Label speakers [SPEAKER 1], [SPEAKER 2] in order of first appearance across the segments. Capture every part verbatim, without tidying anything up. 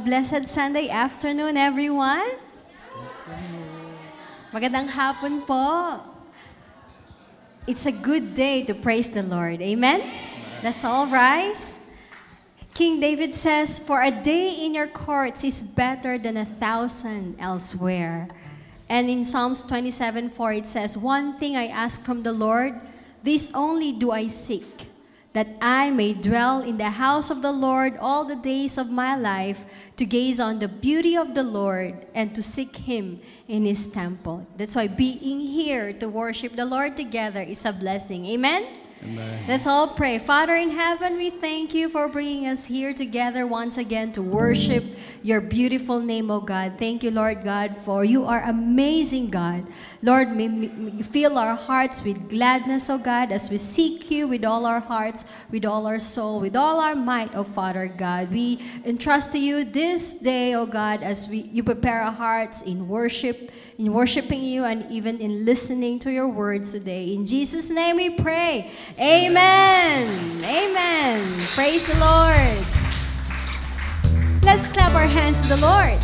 [SPEAKER 1] blessed Sunday afternoon, everyone. Magandang hapon po. It's a good day to praise the Lord. Amen? Let's all rise. King David says, "For a day in your courts is better than a thousand elsewhere." And in Psalms twenty-seven four, it says, "One thing I ask from the Lord, this only do I seek, that I may dwell in the house of the Lord all the days of my life, to gaze on the beauty of the Lord and to seek Him in His temple." That's why being here to worship the Lord together is a blessing. Amen?
[SPEAKER 2] Amen.
[SPEAKER 1] Let's all pray. Father in heaven, we thank you for bringing us here together once again to worship your beautiful name, O God. Thank you, Lord God, for you are amazing, God. Lord, may, may you fill our hearts with gladness, O God, as we seek you with all our hearts, with all our soul, with all our might, O Father God. We entrust to you this day, O God, as we you prepare our hearts in worship, in worshiping you, and even in listening to your words today. In Jesus' name we pray. Amen. Amen. Praise the Lord. Let's clap our hands to the Lord.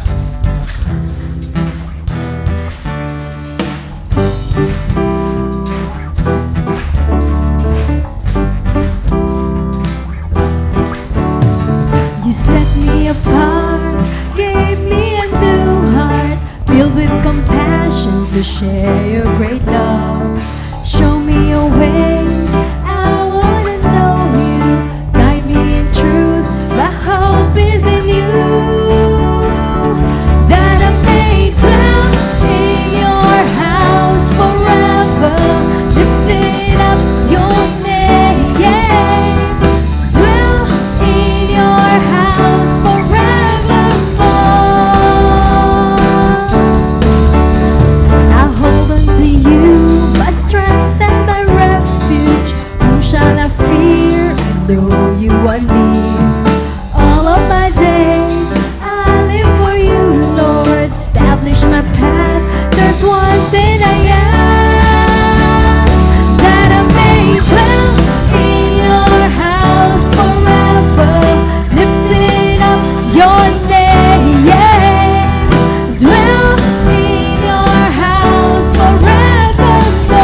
[SPEAKER 1] You set me apart, gave me a new heart, filled with compassion to share your great love. Show me your ways, I want to know you. Guide me in truth, my hope is in you. That I may dwell in your house forever, lifting up your name. Dwell in your house forevermore. I hold on to you, my strength and my refuge. Whom shall I fear? I know you are near. All of my days I live for you, Lord. Establish my path. There's one thing I ask, that I may dwell in your house forever, lifting up your name. Dwell in your house forevermore.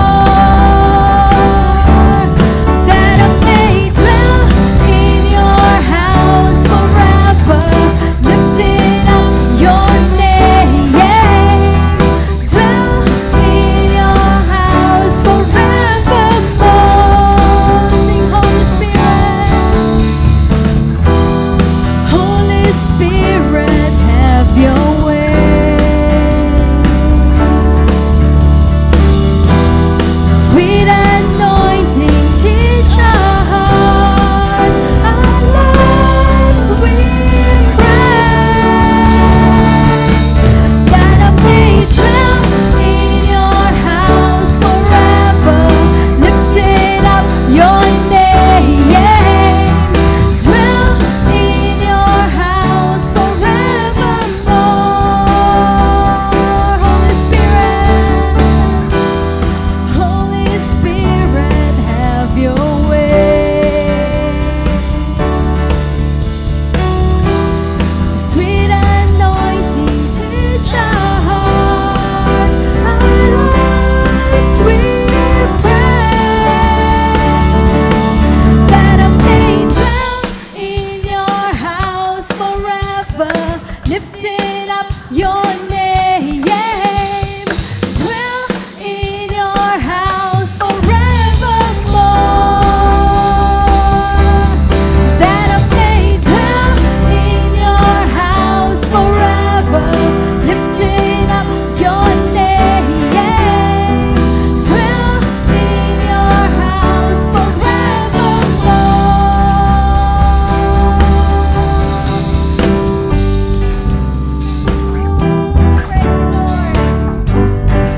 [SPEAKER 1] That I may dwell in your house forever, lifting up your name. Dwell in your house forevermore. Sing, Holy Spirit. Holy Spirit, have your way. Sweet anointing, teach our heart, our lives we pray. That I may dwell in your house forever, lifting up your name. Dwell in your house forevermore. Holy Spirit, Holy Spirit, have your way. Sweet anointing, teach our heart, our lives we pray. That I may dwell in your house forever, lifting up your name. Dwell in your house forevermore. That I may dwell in your house forever, lifting up your name. Dwell in your house forevermore. Praise the Lord.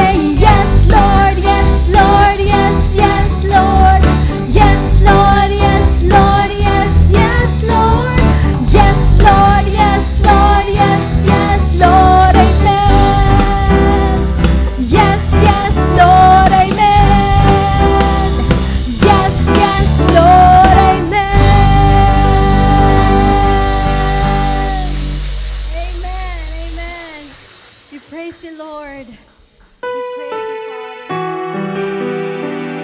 [SPEAKER 1] say yes, Lord, yes, Lord, yes, yes, Lord. Yes, Lord, yes, Lord, yes, yes, Lord. Yes, Lord, yes, Lord, yes, yes, Lord, amen. Yes, yes, Lord, amen. Yes, yes, Lord, amen. Amen, amen. We praise you, Lord. We praise you, Father.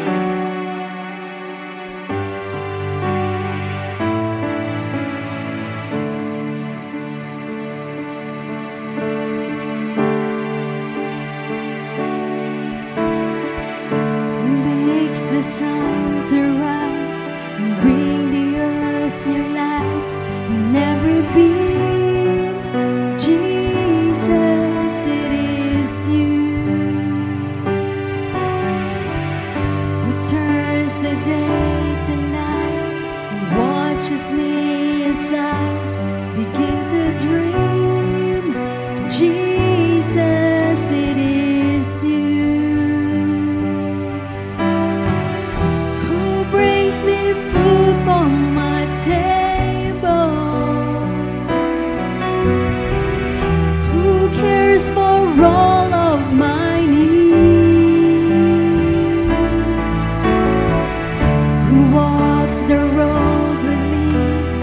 [SPEAKER 1] Who makes the sun to rise and bring the earth new life in every being? Jesus, it is you who turns the day to night and watches me as I begin to dream. Jesus, it is you who brings me food from my table, who cares for all of my needs, who walks the road with me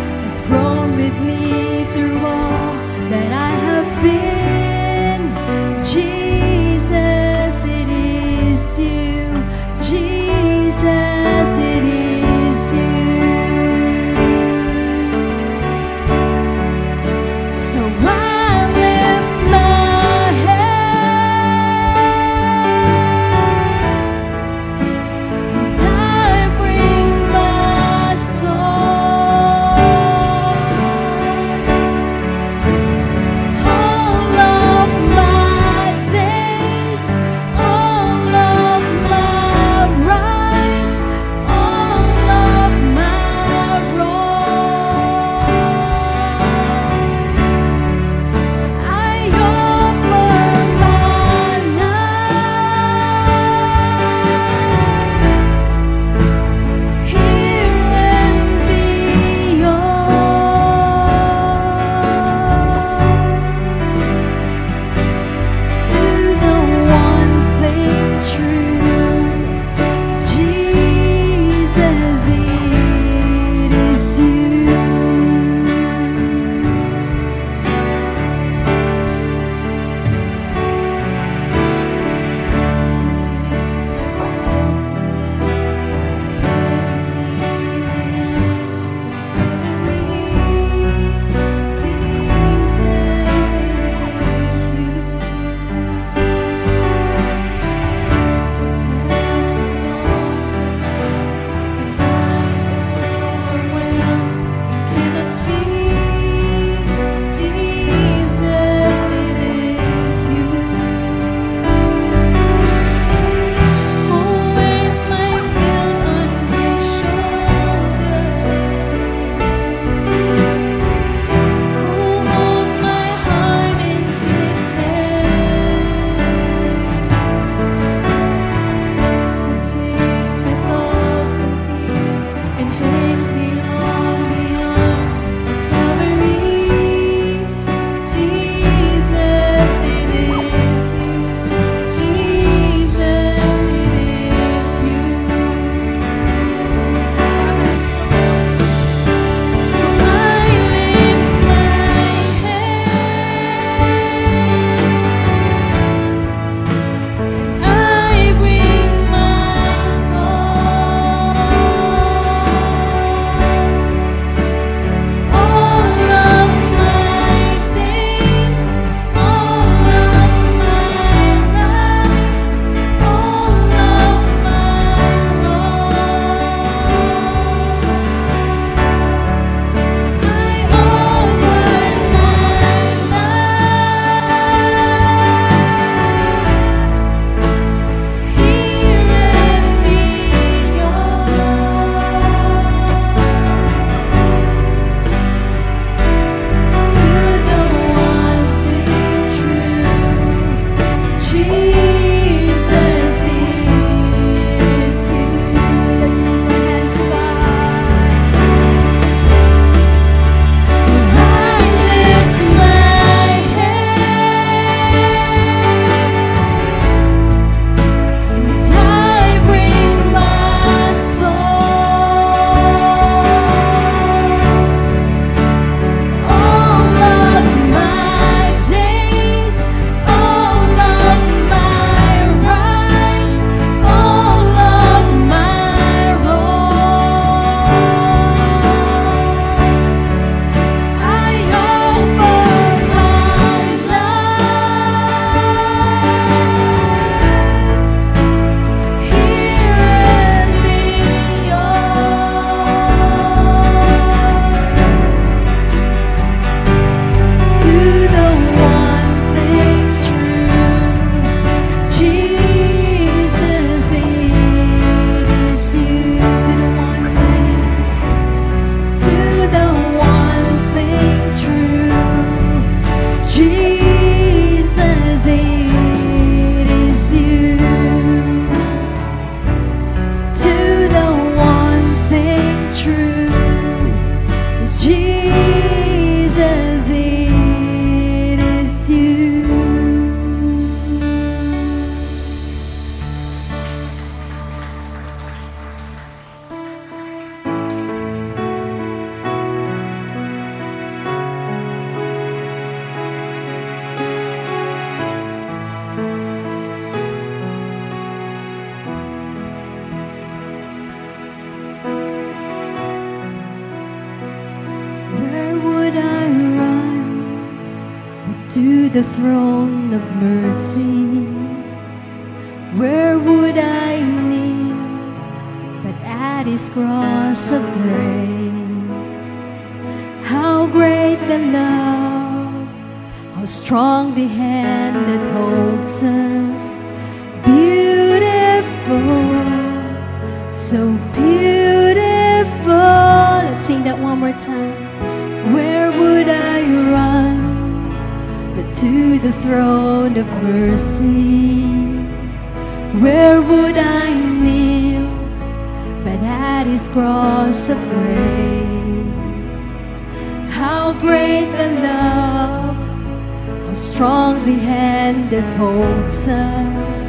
[SPEAKER 1] to the throne of mercy. Where would I kneel but at His cross of grace? How great the love, how strong the hand that holds us. Beautiful, so beautiful. Let's sing that one more time. Where would I run but to the throne of mercy? Where would I kneel but at His cross of grace? How great the love, how strong the hand that holds us.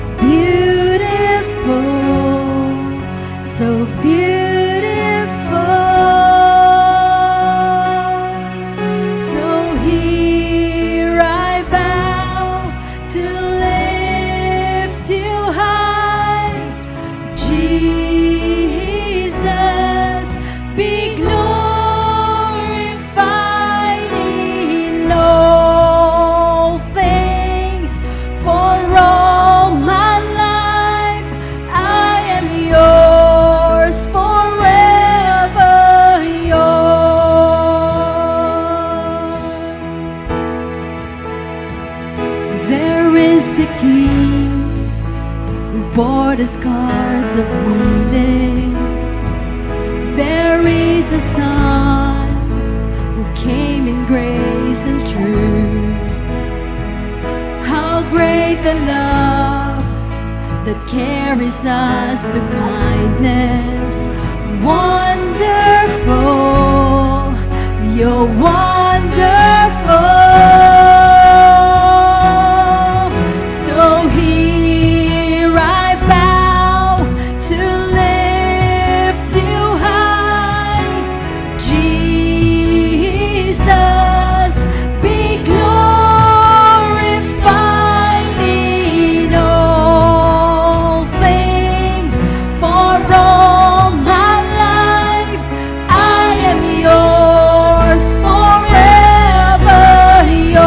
[SPEAKER 1] Beautiful, so beautiful. So here I bow to lift You high. Jesus, be glorified in all things. For all my life I am Yours, forever Yours. There is a King who bore the scars of healing. There is a Son who came in grace and truth. How great the love that carries us to kindness. Wonderful, You're wonderful. So here I bow to lift You high. Jesus, be glorified in all things. For all my life I am Yours, forever Yours.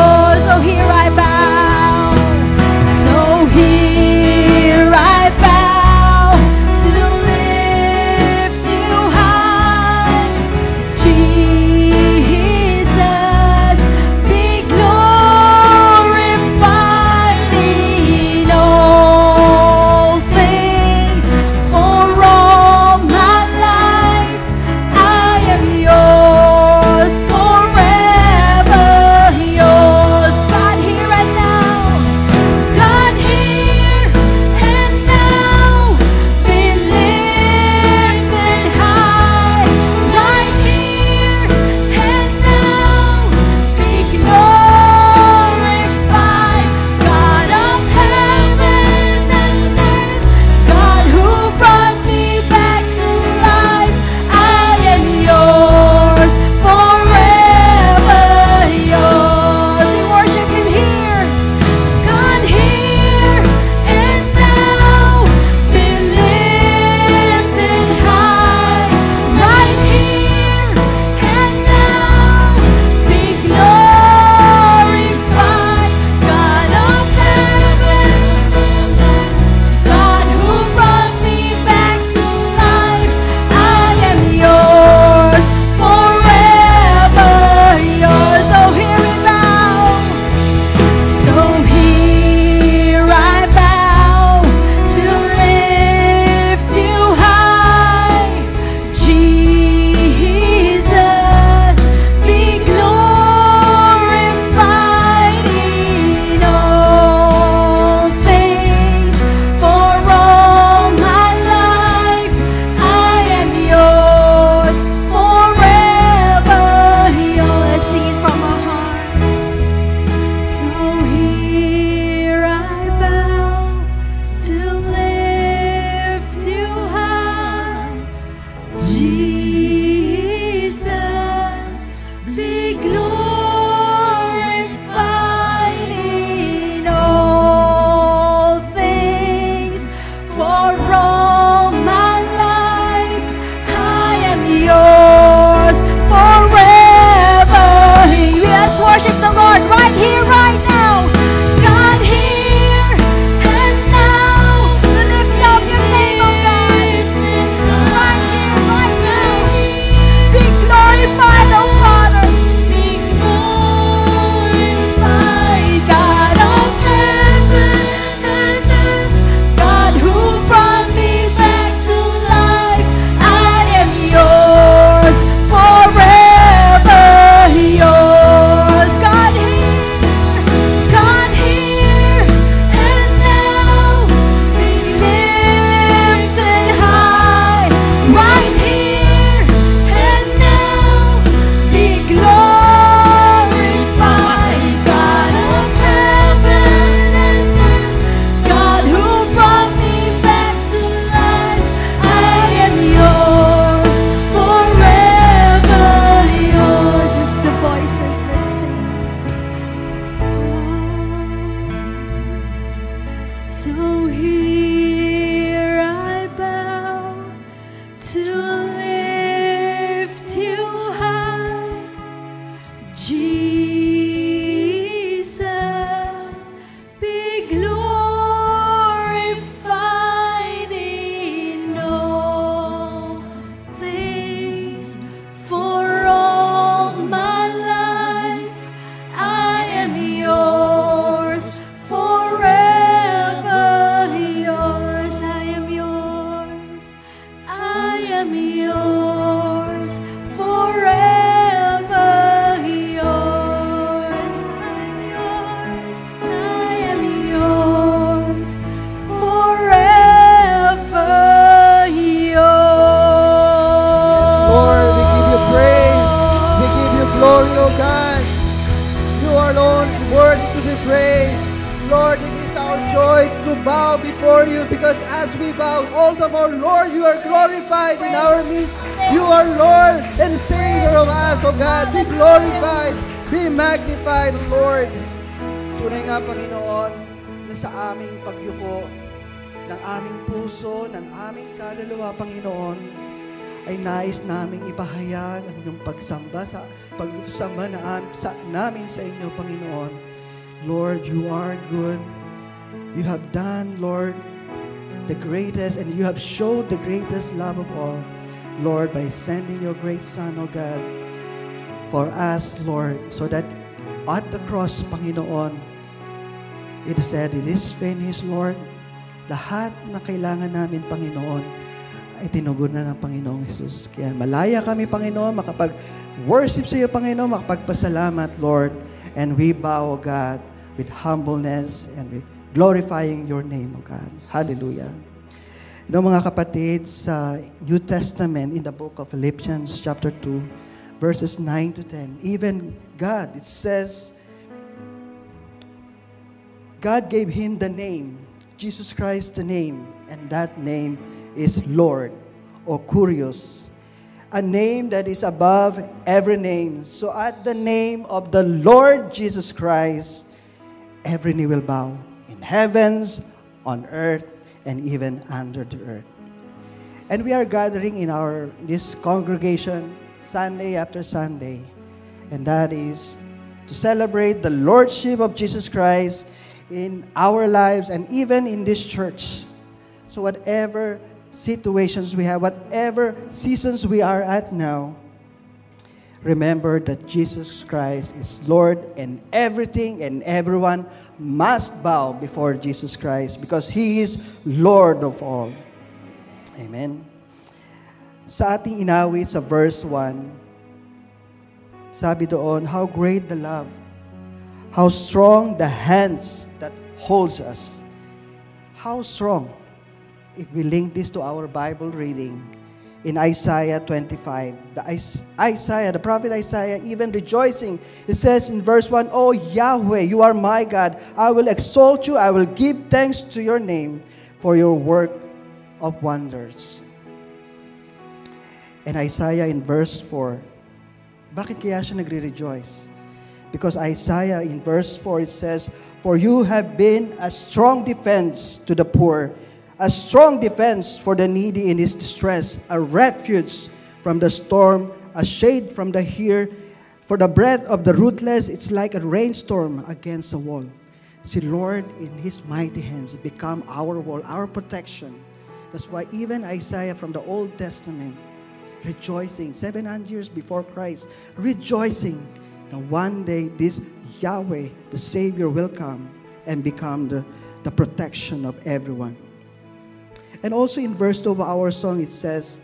[SPEAKER 1] Here I bow to lift you high, Jesus, be glorified in all things. For all my life I am yours, forever yours. I am yours, I am yours, forever yours. I'm yours, I am yours, forever yours.
[SPEAKER 2] Lord, we give you praise. We give you glory, O God. You are alone worthy to be praised. Lord, it is our joy to bow before you, because as we bow, all the more, Lord, you are glorified in our midst. You are Lord and Savior of us, O God. Be glorified, be magnified, Lord. Tunay nga, Panginoon, na sa aming pagyuko, ng aming puso, ng aming kaluluwa, Panginoon, ay nais naming ipahayag ang inyong pagsamba sa pagsamba na am, sa, namin sa inyo, Panginoon. Lord, you are good. You have done, Lord, the greatest, and you have showed the greatest love of all, Lord, by sending your great Son, O God, for us, Lord, so that at the cross, Panginoon, it said, it is finished, Lord. Lahat na kailangan namin, Panginoon, ay tinugon na ng Panginoong Jesus. Kaya malaya kami, Panginoon, makapag-worship sa iyo, Panginoon, makapagpasalamat, Lord. And we bow, O God, with humbleness and with glorifying your name, O God. Hallelujah. You know, mga kapatid, sa New Testament, in the book of Philippians chapter two, verses nine to ten, even God, it says, God gave him the name, Jesus Christ the name, and that name is Lord, or Kurios, a name that is above every name. So at the name of the Lord Jesus Christ, every knee will bow, in heavens, on earth, and even under the earth. And we are gathering in our this congregation Sunday after Sunday, and that is to celebrate the Lordship of Jesus Christ in our lives and even in this church. So whatever situations we have, whatever seasons we are at now, remember that Jesus Christ is Lord, and everything and everyone must bow before Jesus Christ because He is Lord of all. Amen. Sa ating inawit sa verse one, sabi doon, how great the love, how strong the hands that holds us. How strong? If we link this to our Bible reading, in Isaiah twenty-five, the Isaiah, the prophet Isaiah, even rejoicing, it says in verse one, "Oh Yahweh, you are my God. I will exalt you. I will give thanks to your name for your work of wonders." And Isaiah in verse four, bakit kaya siya nagre-rejoice? Because Isaiah in verse four, it says, "For you have been a strong defense to the poor, a strong defense for the needy in his distress, a refuge from the storm, a shade from the heat. For the breath of the ruthless, it's like a rainstorm against a wall." See, Lord, in His mighty hands, become our wall, our protection. That's why even Isaiah from the Old Testament, rejoicing, seven hundred years before Christ, rejoicing that one day this Yahweh, the Savior, will come and become the, the protection of everyone. And also in verse two of our song, it says,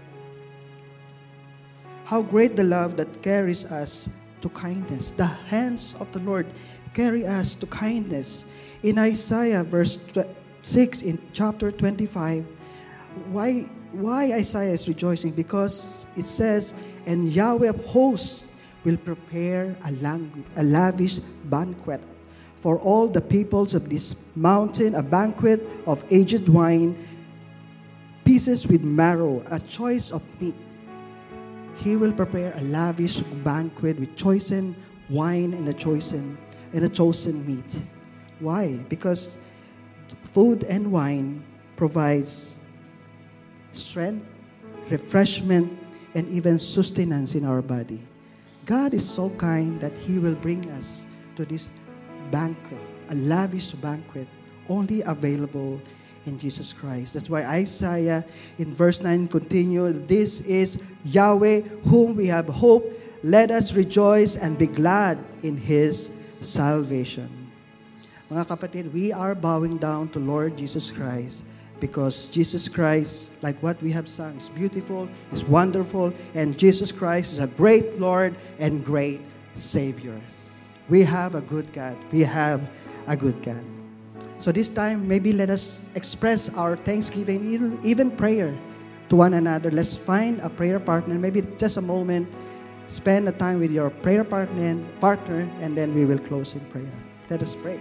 [SPEAKER 2] how great the love that carries us to kindness. The hands of the Lord carry us to kindness. In Isaiah verse six, in chapter twenty-five, why, why Isaiah is rejoicing? Because it says, "And Yahweh of hosts will prepare a, lang- a lavish banquet for all the peoples of this mountain, a banquet of aged wine, pieces with marrow, a choice of meat." He will prepare a lavish banquet with chosen wine and a chosen and a chosen meat. Why? Because food and wine provides strength, refreshment, and even sustenance in our body. God is so kind that He will bring us to this banquet, a lavish banquet, only available in Jesus Christ. That's why Isaiah in verse nine continue, "This is Yahweh whom we have hoped. Let us rejoice and be glad in His salvation." Mga kapatid, we are bowing down to Lord Jesus Christ because Jesus Christ, like what we have sung, is beautiful, is wonderful, and Jesus Christ is a great Lord and great Savior. We have a good God. We have a good God. So this time, maybe let us express our thanksgiving, even, even prayer to one another. Let's find a prayer partner. Maybe just a moment, spend a time with your prayer partner, partner, and then we will close in prayer. Let us pray.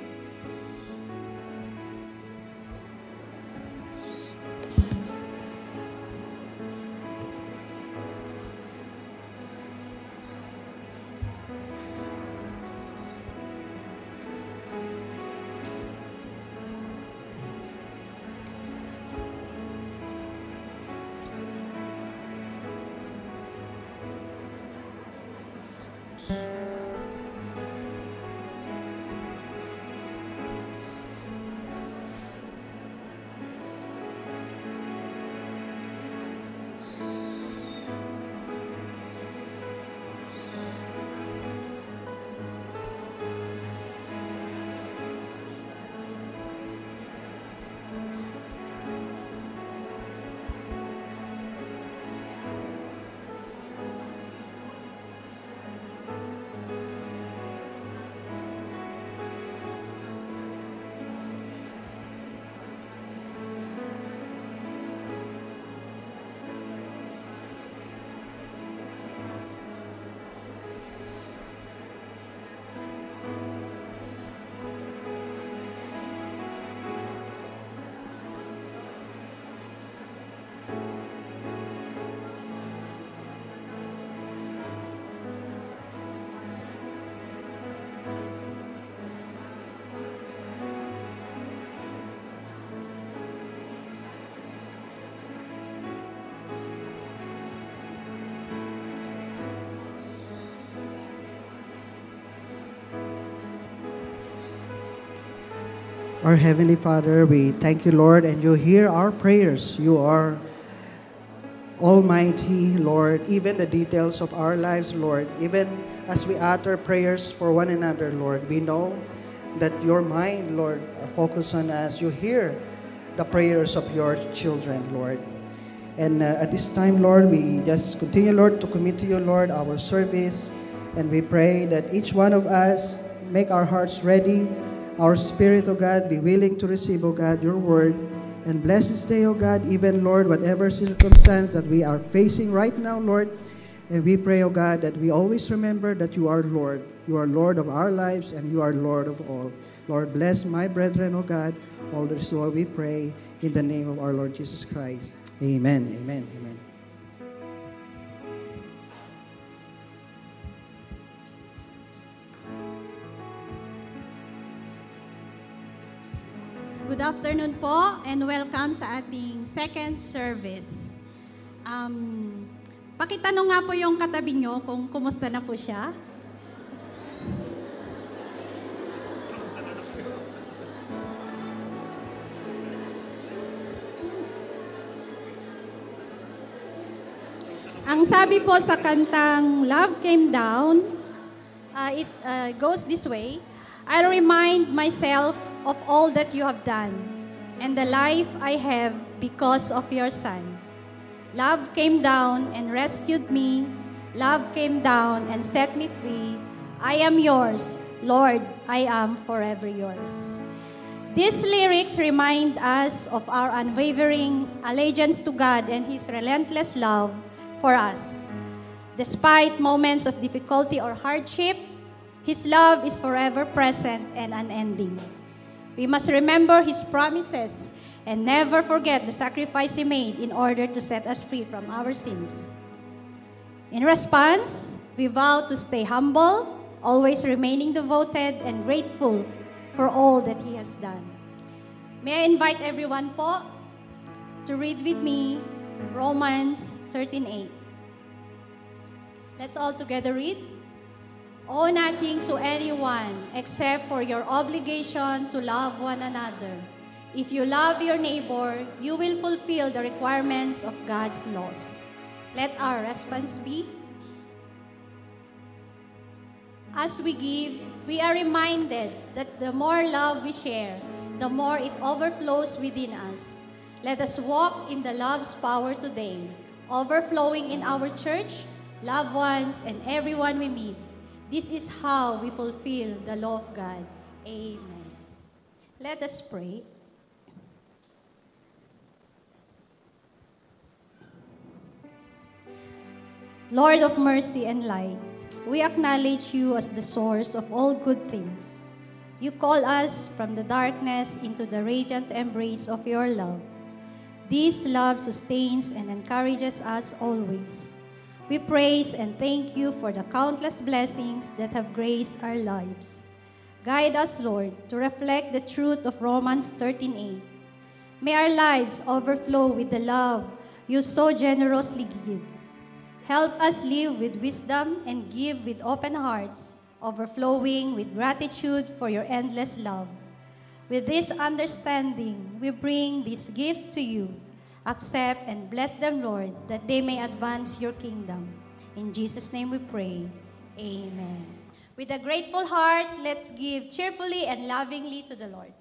[SPEAKER 2] Our Heavenly Father, we thank you, Lord, and you hear our prayers. You are Almighty, Lord, even the details of our lives, Lord, even as we utter prayers for one another, Lord, we know that your mind, Lord, are focused on us. You hear the prayers of your children, Lord. And uh, at this time, Lord, we just continue, Lord, to commit to you, Lord, our service, and we pray that each one of us make our hearts ready, our spirit, O God, be willing to receive, O God, your word. And bless this day, O God, even, Lord, whatever circumstance that we are facing right now, Lord. And we pray, O God, that we always remember that you are Lord. You are Lord of our lives, and you are Lord of all. Lord, bless my brethren, O God. All this, Lord, we pray in the name of our Lord Jesus Christ. Amen, amen, amen.
[SPEAKER 3] Good afternoon po and welcome sa ating second service. Um, pakitanong nga po yung katabi nyo kung kumusta na po siya. Ang sabi po sa kantang Love Came Down, uh, it uh, goes this way, I remind myself of all that you have done, and the life I have because of your Son. Love came down and rescued me. Love came down and set me free. I am yours, Lord, I am forever yours. These lyrics remind us of our unwavering allegiance to God and His relentless love for us. Despite moments of difficulty or hardship, His love is forever present and unending. We must remember His promises and never forget the sacrifice He made in order to set us free from our sins. In response, we vow to stay humble, always remaining devoted and grateful for all that He has done. May I invite everyone po to read with me Romans thirteen eight. Let's all together read. Owe nothing to anyone except for your obligation to love one another. If you love your neighbor, you will fulfill the requirements of God's laws. Let our response be, as we give, we are reminded that the more love we share, the more it overflows within us. Let us walk in the love's power today, overflowing in our church, loved ones, and everyone we meet. This is how we fulfill the law of God. Amen. Let us pray. Lord of mercy and light, we acknowledge you as the source of all good things. You call us from the darkness into the radiant embrace of your love. This love sustains and encourages us always. We praise and thank you for the countless blessings that have graced our lives. Guide us, Lord, to reflect the truth of Romans thirteen eight. May our lives overflow with the love you so generously give. Help us live with wisdom and give with open hearts, overflowing with gratitude for your endless love. With this understanding, we bring these gifts to you. Accept and bless them, Lord, that they may advance your kingdom. In Jesus' name we pray. Amen. With a grateful heart, let's give cheerfully and lovingly to the Lord.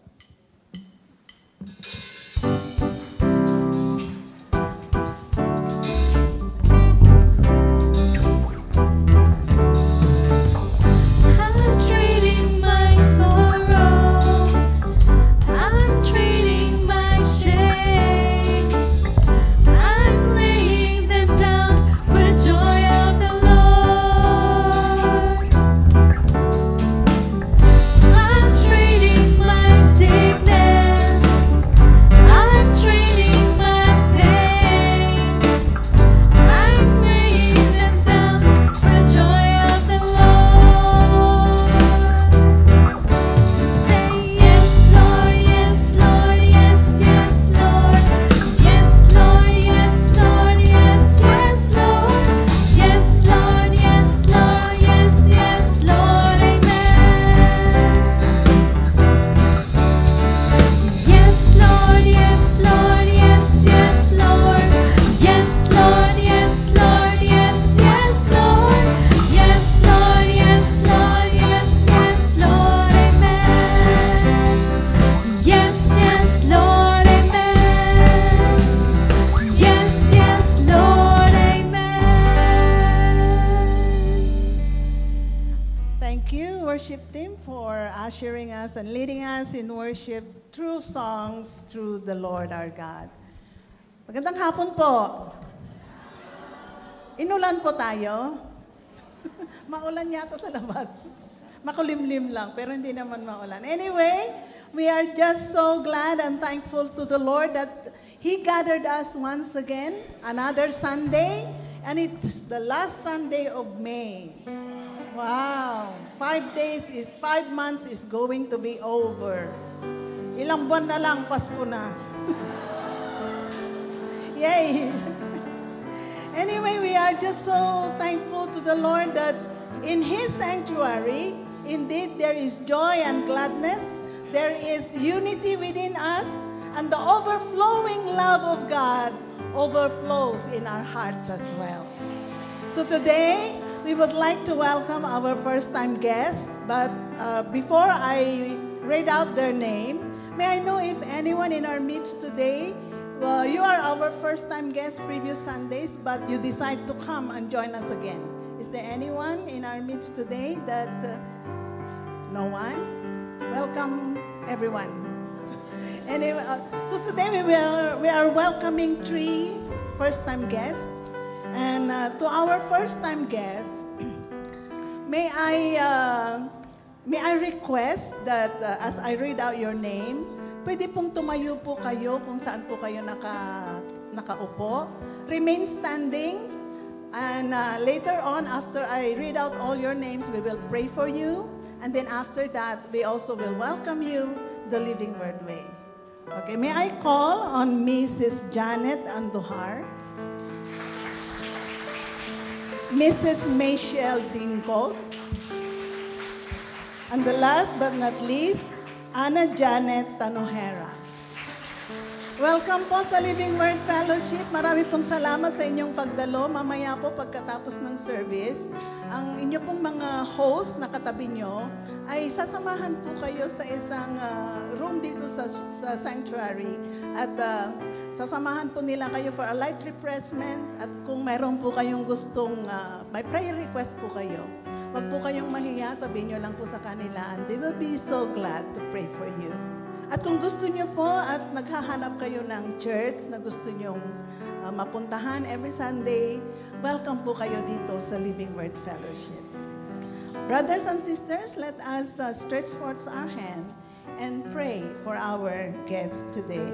[SPEAKER 4] And leading us in worship through songs through the Lord our God. Magandang hapon po. Inulan po tayo. Maulan yata sa labas. Makulimlim lang, pero hindi naman maulan. Anyway, we are just so glad and thankful to the Lord that He gathered us once again, another Sunday, and it's the last Sunday of May. Wow! Five days is, five months is going to be over. Ilang buwan na lang, Pasko na. Yay! Anyway, we are just so thankful to the Lord that in His sanctuary, indeed there is joy and gladness, there is unity within us, and the overflowing love of God overflows in our hearts as well. So today, we would like to welcome our first-time guest, but uh, before I read out their name, may I know if anyone in our midst today, well, you are our first-time guest previous Sundays, but you decide to come and join us again. Is there anyone in our midst today that, uh, no one? Welcome, everyone. Anyway, uh, so today we are, we are welcoming three first-time guests. And uh, to our first-time guests, may I uh, may I request that uh, as I read out your name, pwede pong tumayo po kayo kung saan po kayo naka, nakaupo. Remain standing. And uh, later on, after I read out all your names, we will pray for you. And then after that, we also will welcome you the Living Word Way. Okay, may I call on Missus Janet Andujar, Missus Michelle Dinko, and the last but not least, Ana Janet Tanojera. Welcome po sa Living Word Fellowship. Marami pong salamat sa inyong pagdalo. Mamaya po pagkatapos ng service, ang inyo pong mga host na katabi nyo ay sasamahan po kayo sa isang uh, room dito sa, sa sanctuary at uh, sasamahan po nila kayo for a light refreshment at kung meron po kayong gustong, uh, may prayer request po kayo, wag po kayong mahiya, sabihin nyo lang po sa kanila and they will be so glad to pray for you. At kung gusto nyo po at naghahanap kayo ng church na gusto nyong uh, mapuntahan every Sunday, welcome po kayo dito sa Living Word Fellowship. Brothers and sisters, let us uh, stretch forth our hand and pray for our guests today.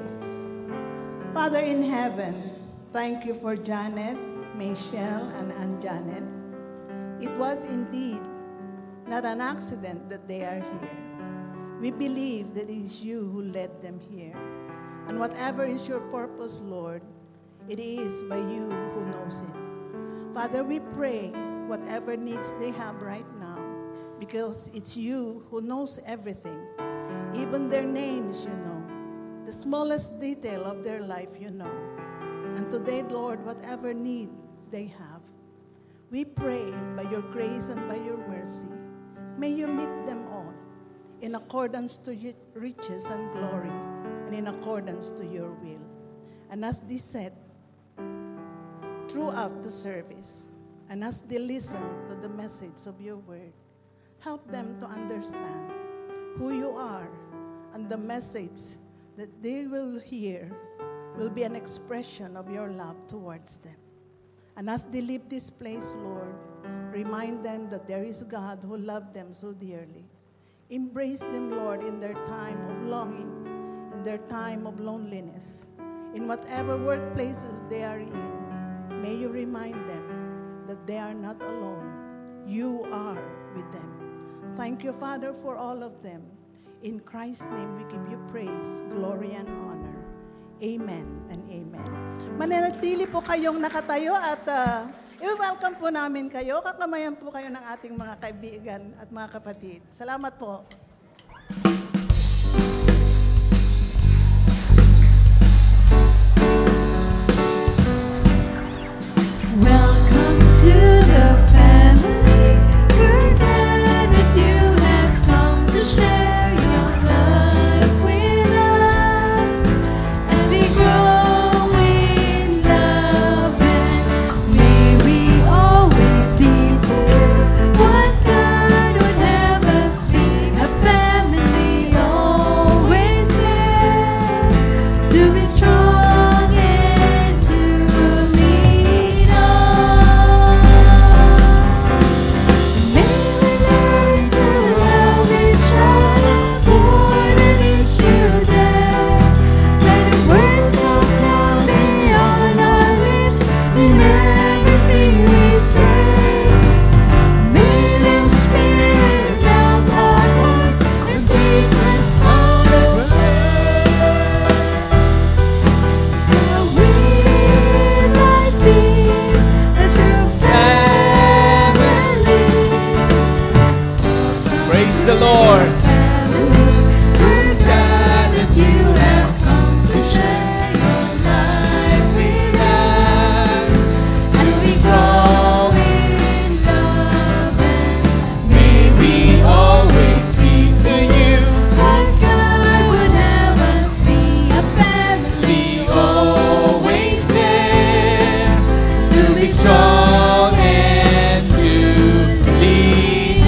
[SPEAKER 4] Father in heaven, thank you for Janet, Michelle, and Aunt Janet. It was indeed not an accident that they are here. We believe that it is you who led them here. And whatever is your purpose, Lord, it is by you who knows it. Father, we pray whatever needs they have right now, because it's you who knows everything. Even their names, you know. The smallest detail of their life, you know. And today, Lord, whatever need they have, we pray by your grace and by your mercy, may you meet them all in accordance to your riches and glory, and in accordance to your will. And as they said throughout the service, and as they listen to the message of your word, help them to understand who you are, and the message that they will hear will be an expression of your love towards them. And as they leave this place, Lord, remind them that there is God who loved them so dearly. Embrace them, Lord, in their time of longing, in their time of loneliness. In whatever workplaces they are in, may you remind them that they are not alone. You are with them. Thank you, Father, for all of them. In Christ's name, we give you praise, glory, and honor. Amen and amen. Mananatili po kayong nakatayo at uh, i-welcome po namin kayo. Kakamayan po kayo ng ating mga kaibigan at mga kapatid. Salamat po.
[SPEAKER 1] Welcome to the family. We're glad that you have come to share your love with us as we grow in love, and may we always be to you what God would have us be, a family always there to be strong and to lean on. May we learn to love each other more than each you dare. May the words come down beyond our lips in everything we say. May the Spirit melt our hearts and teach us how to pray. That we might be a true family.
[SPEAKER 5] Praise the Lord.
[SPEAKER 1] We're glad that you have come to share your life with us as we grow in love, and may we
[SPEAKER 5] Always be to you.
[SPEAKER 1] that God would have us be a family
[SPEAKER 5] Always there
[SPEAKER 1] to be
[SPEAKER 5] strong and to lean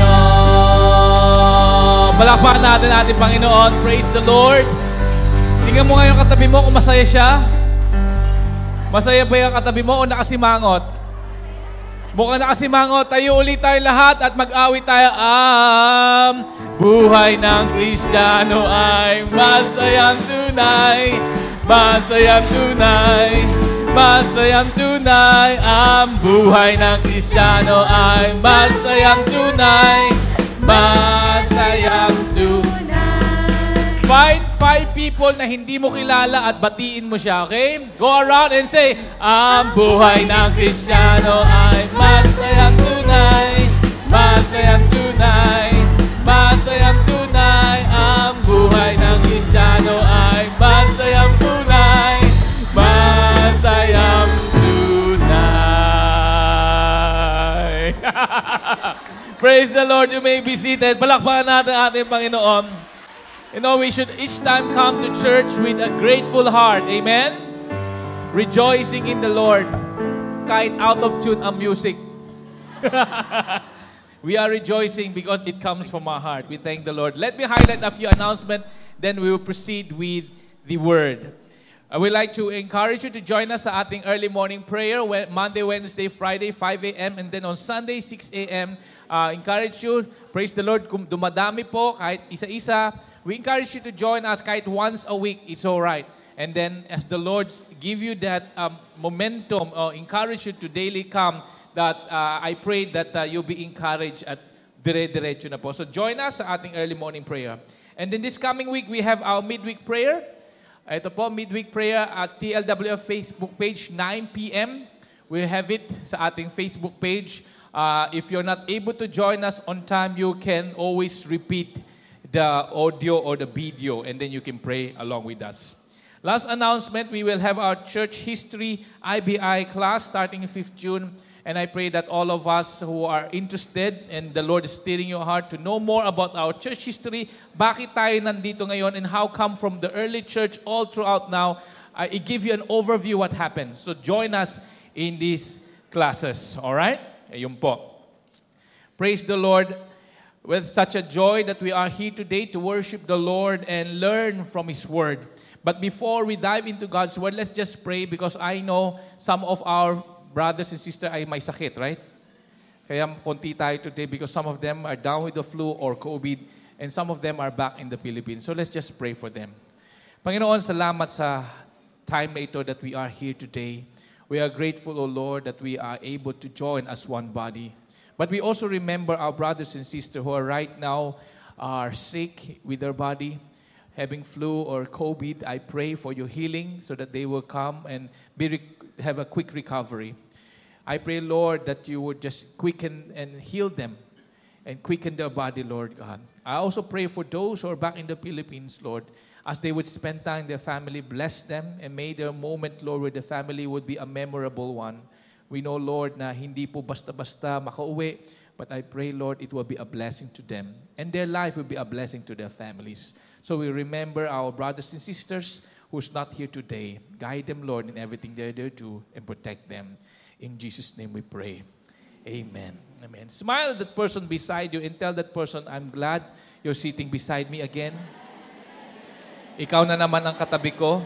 [SPEAKER 5] on. Palakpakan natin ating Panginoon. Praise the Lord. Tingnan mo ngayon katabi mo kung masaya siya. Masaya ba yung katabi mo o nakasimangot? Mukhang nakasimangot. Tayo ulit tayo lahat at mag-awit tayo. Ang buhay ng Kristiyano ay masayang tunay. Masayang tunay. Masayang tunay. Ang buhay ng Kristiyano ay masayang tunay. Masayang tunay. Fight, fight. five people na hindi mo kilala at batiin mo siya, okay? Go around and say, ang buhay ng Kristiyano ay masayang tunay, masayang tunay, masayang tunay. Ang buhay ng Kristiyano ay masayang tunay, masayang tunay. Praise the Lord. You may be seated. Palakpakan natin ating Panginoon. You know, we should each time come to church with a grateful heart. Amen? Rejoicing in the Lord. Kahit out of tune ang music. We are rejoicing because it comes from our heart. We thank the Lord. Let me highlight a few announcements, then we will proceed with the Word. I would like to encourage you to join us sa ating early morning prayer, Monday, Wednesday, Friday, five a.m. and then on Sunday, six a.m. Uh, encourage you, praise the Lord, kung dumadami po, kahit isa-isa, we encourage you to join us kahit once a week, it's all right. And then as the Lord give you that um, momentum, or encourage you to daily come, that uh, I pray that uh, you'll be encouraged at dire-diretso na po. So join us sa ating early morning prayer. And then this coming week, we have our midweek prayer. Ito po, midweek prayer at T L W F Facebook page, nine p.m. We have it sa ating Facebook page. Uh, if you're not able to join us on time, you can always repeat the audio or the video, and then you can pray along with us. Last announcement, we will have our church history I B I class starting fifth June, and I pray that all of us who are interested and the Lord is stirring your heart to know more about our church history, bakit tayo nandito ngayon, and how come from the early church all throughout now, I give you an overview what happened. So join us in these classes, all right? Ayun po. Praise the Lord. With such a joy that we are here today to worship the Lord and learn from His Word. But before we dive into God's Word, let's just pray because I know some of our brothers and sisters ay may sakit, right? Kaya konti tayo today because some of them are down with the flu or COVID and some of them are back in the Philippines. So let's just pray for them. Panginoon, salamat sa time na ito that we are here today. We are grateful, O Lord, that we are able to join as one body. But we also remember our brothers and sisters who are right now are sick with their body, having flu or COVID. I pray for your healing so that they will come and be rec- have a quick recovery. I pray, Lord, that you would just quicken and heal them and quicken their body, Lord God. I also pray for those who are back in the Philippines, Lord, as they would spend time with their family, bless them, and may their moment, Lord, with the family would be a memorable one. We know, Lord, na hindi po basta-basta makauwi, but I pray, Lord, it will be a blessing to them, and their life will be a blessing to their families. So we remember our brothers and sisters who's not here today. Guide them, Lord, in everything they do, and protect them. In Jesus' name we pray. Amen. Amen. Smile at that person beside you and tell that person, I'm glad you're sitting beside me again. Ikaw na naman ang katabi ko.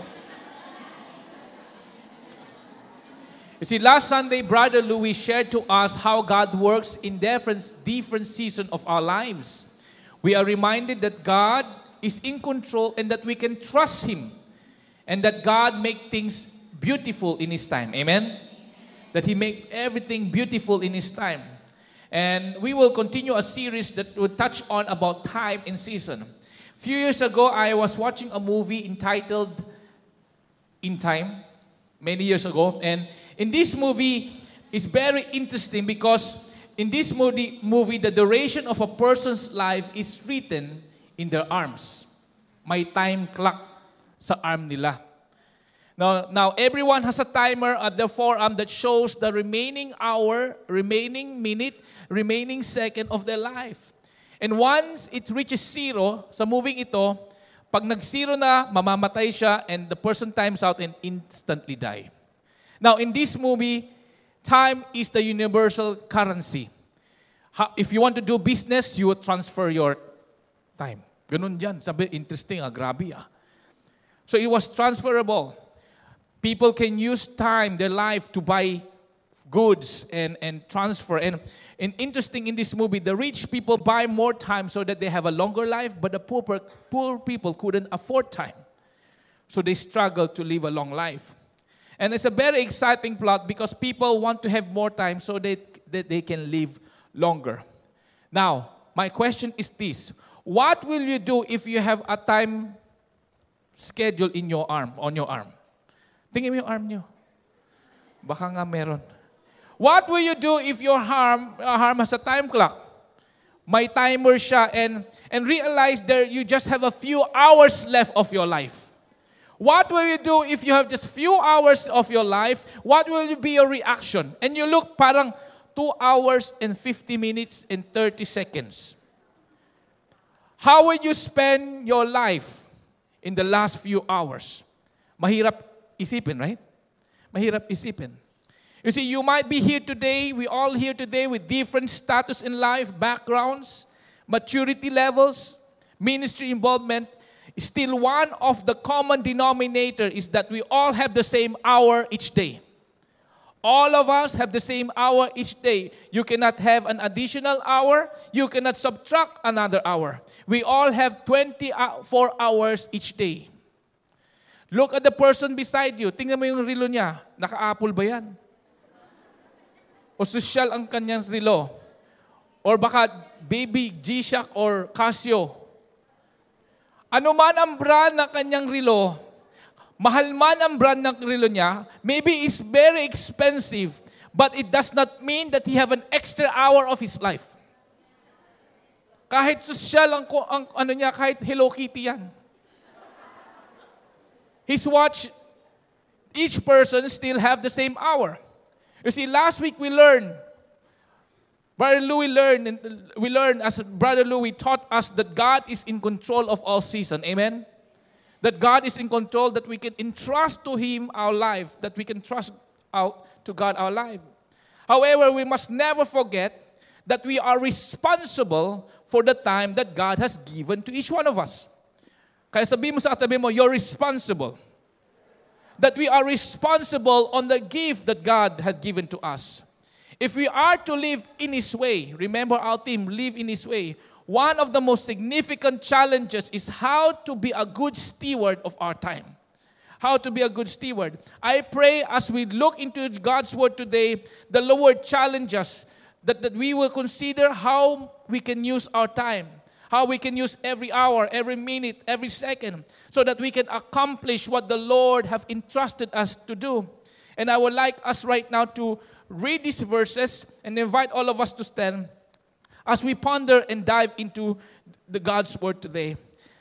[SPEAKER 5] You see, last Sunday, Brother Louis shared to us how God works in different, different seasons of our lives. We are reminded that God is in control and that we can trust Him. And that God make things beautiful in His time. Amen? That He make everything beautiful in His time. And we will continue a series that will touch on about time and season. A few years ago, I was watching a movie entitled In Time, many years ago. And in this movie, it's very interesting because in this movie, movie, the duration of a person's life is written in their arms. May time clock sa arm nila. Now, now, everyone has a timer at their forearm that shows the remaining hour, remaining minute, remaining second of their life. And once it reaches zero, sa moving ito, pag nag-zero na, mamamatay siya and the person times out and instantly die. Now, in this movie, time is the universal currency. How, if you want to do business, you will transfer your time. Ganun dyan. Sabi, interesting, ah, grabe ah. So it was transferable. People can use time, their life, to buy goods and, and transfer. And, and interesting in this movie, the rich people buy more time so that they have a longer life, but the poor, poor people couldn't afford time. So they struggle to live a long life. And it's a very exciting plot because people want to have more time so that, that they can live longer. Now, my question is this. What will you do if you have a time schedule in your arm, on your arm. Tingnan mo yung arm nyo. Baka nga meron. What will you do if your arm, uh, arm has a time clock? May timer siya and, and realize that you just have a few hours left of your life. What will you do if you have just few hours of your life? What will be your reaction? And you look parang two hours and fifty minutes and thirty seconds. How will you spend your life in the last few hours? Mahirap isipin, right? Mahirap isipin. You see, you might be here today, we all here today with different status in life, backgrounds, maturity levels, ministry involvement. Still, one of the common denominator is that we all have the same hour each day. All of us have the same hour each day. You cannot have an additional hour. You cannot subtract another hour. We all have twenty-four hours each day. Look at the person beside you. Tingnan mo yung relo niya. Naka-apple ba yan? O social ang kanyang relo? Or baka baby, G-Shock or Casio? Ano man ang brand ng kanyang relo, mahal man ang brand ng relo niya, maybe it's very expensive, but it does not mean that he have an extra hour of his life. Kahit social ang, ang ano niya, kahit Hello Kitty yan. His watch, each person still have the same hour. You see, last week we learned, Brother Louis learned, and we learned as Brother Louis taught us that God is in control of all season. Amen? That God is in control, that we can entrust to Him our life, that we can trust out to God our life. However, we must never forget that we are responsible for the time that God has given to each one of us. Kaya sabihin mo sa katabi mo, you're responsible. That we are responsible on the gift that God had given to us. If we are to live in His way, remember our theme, live in His way, one of the most significant challenges is how to be a good steward of our time. How to be a good steward. I pray as we look into God's Word today, the Lord challenges us that, that we will consider how we can use our time. How we can use every hour, every minute, every second, so that we can accomplish what the Lord have entrusted us to do. And I would like us right now to read these verses and invite all of us to stand as we ponder and dive into the God's Word today.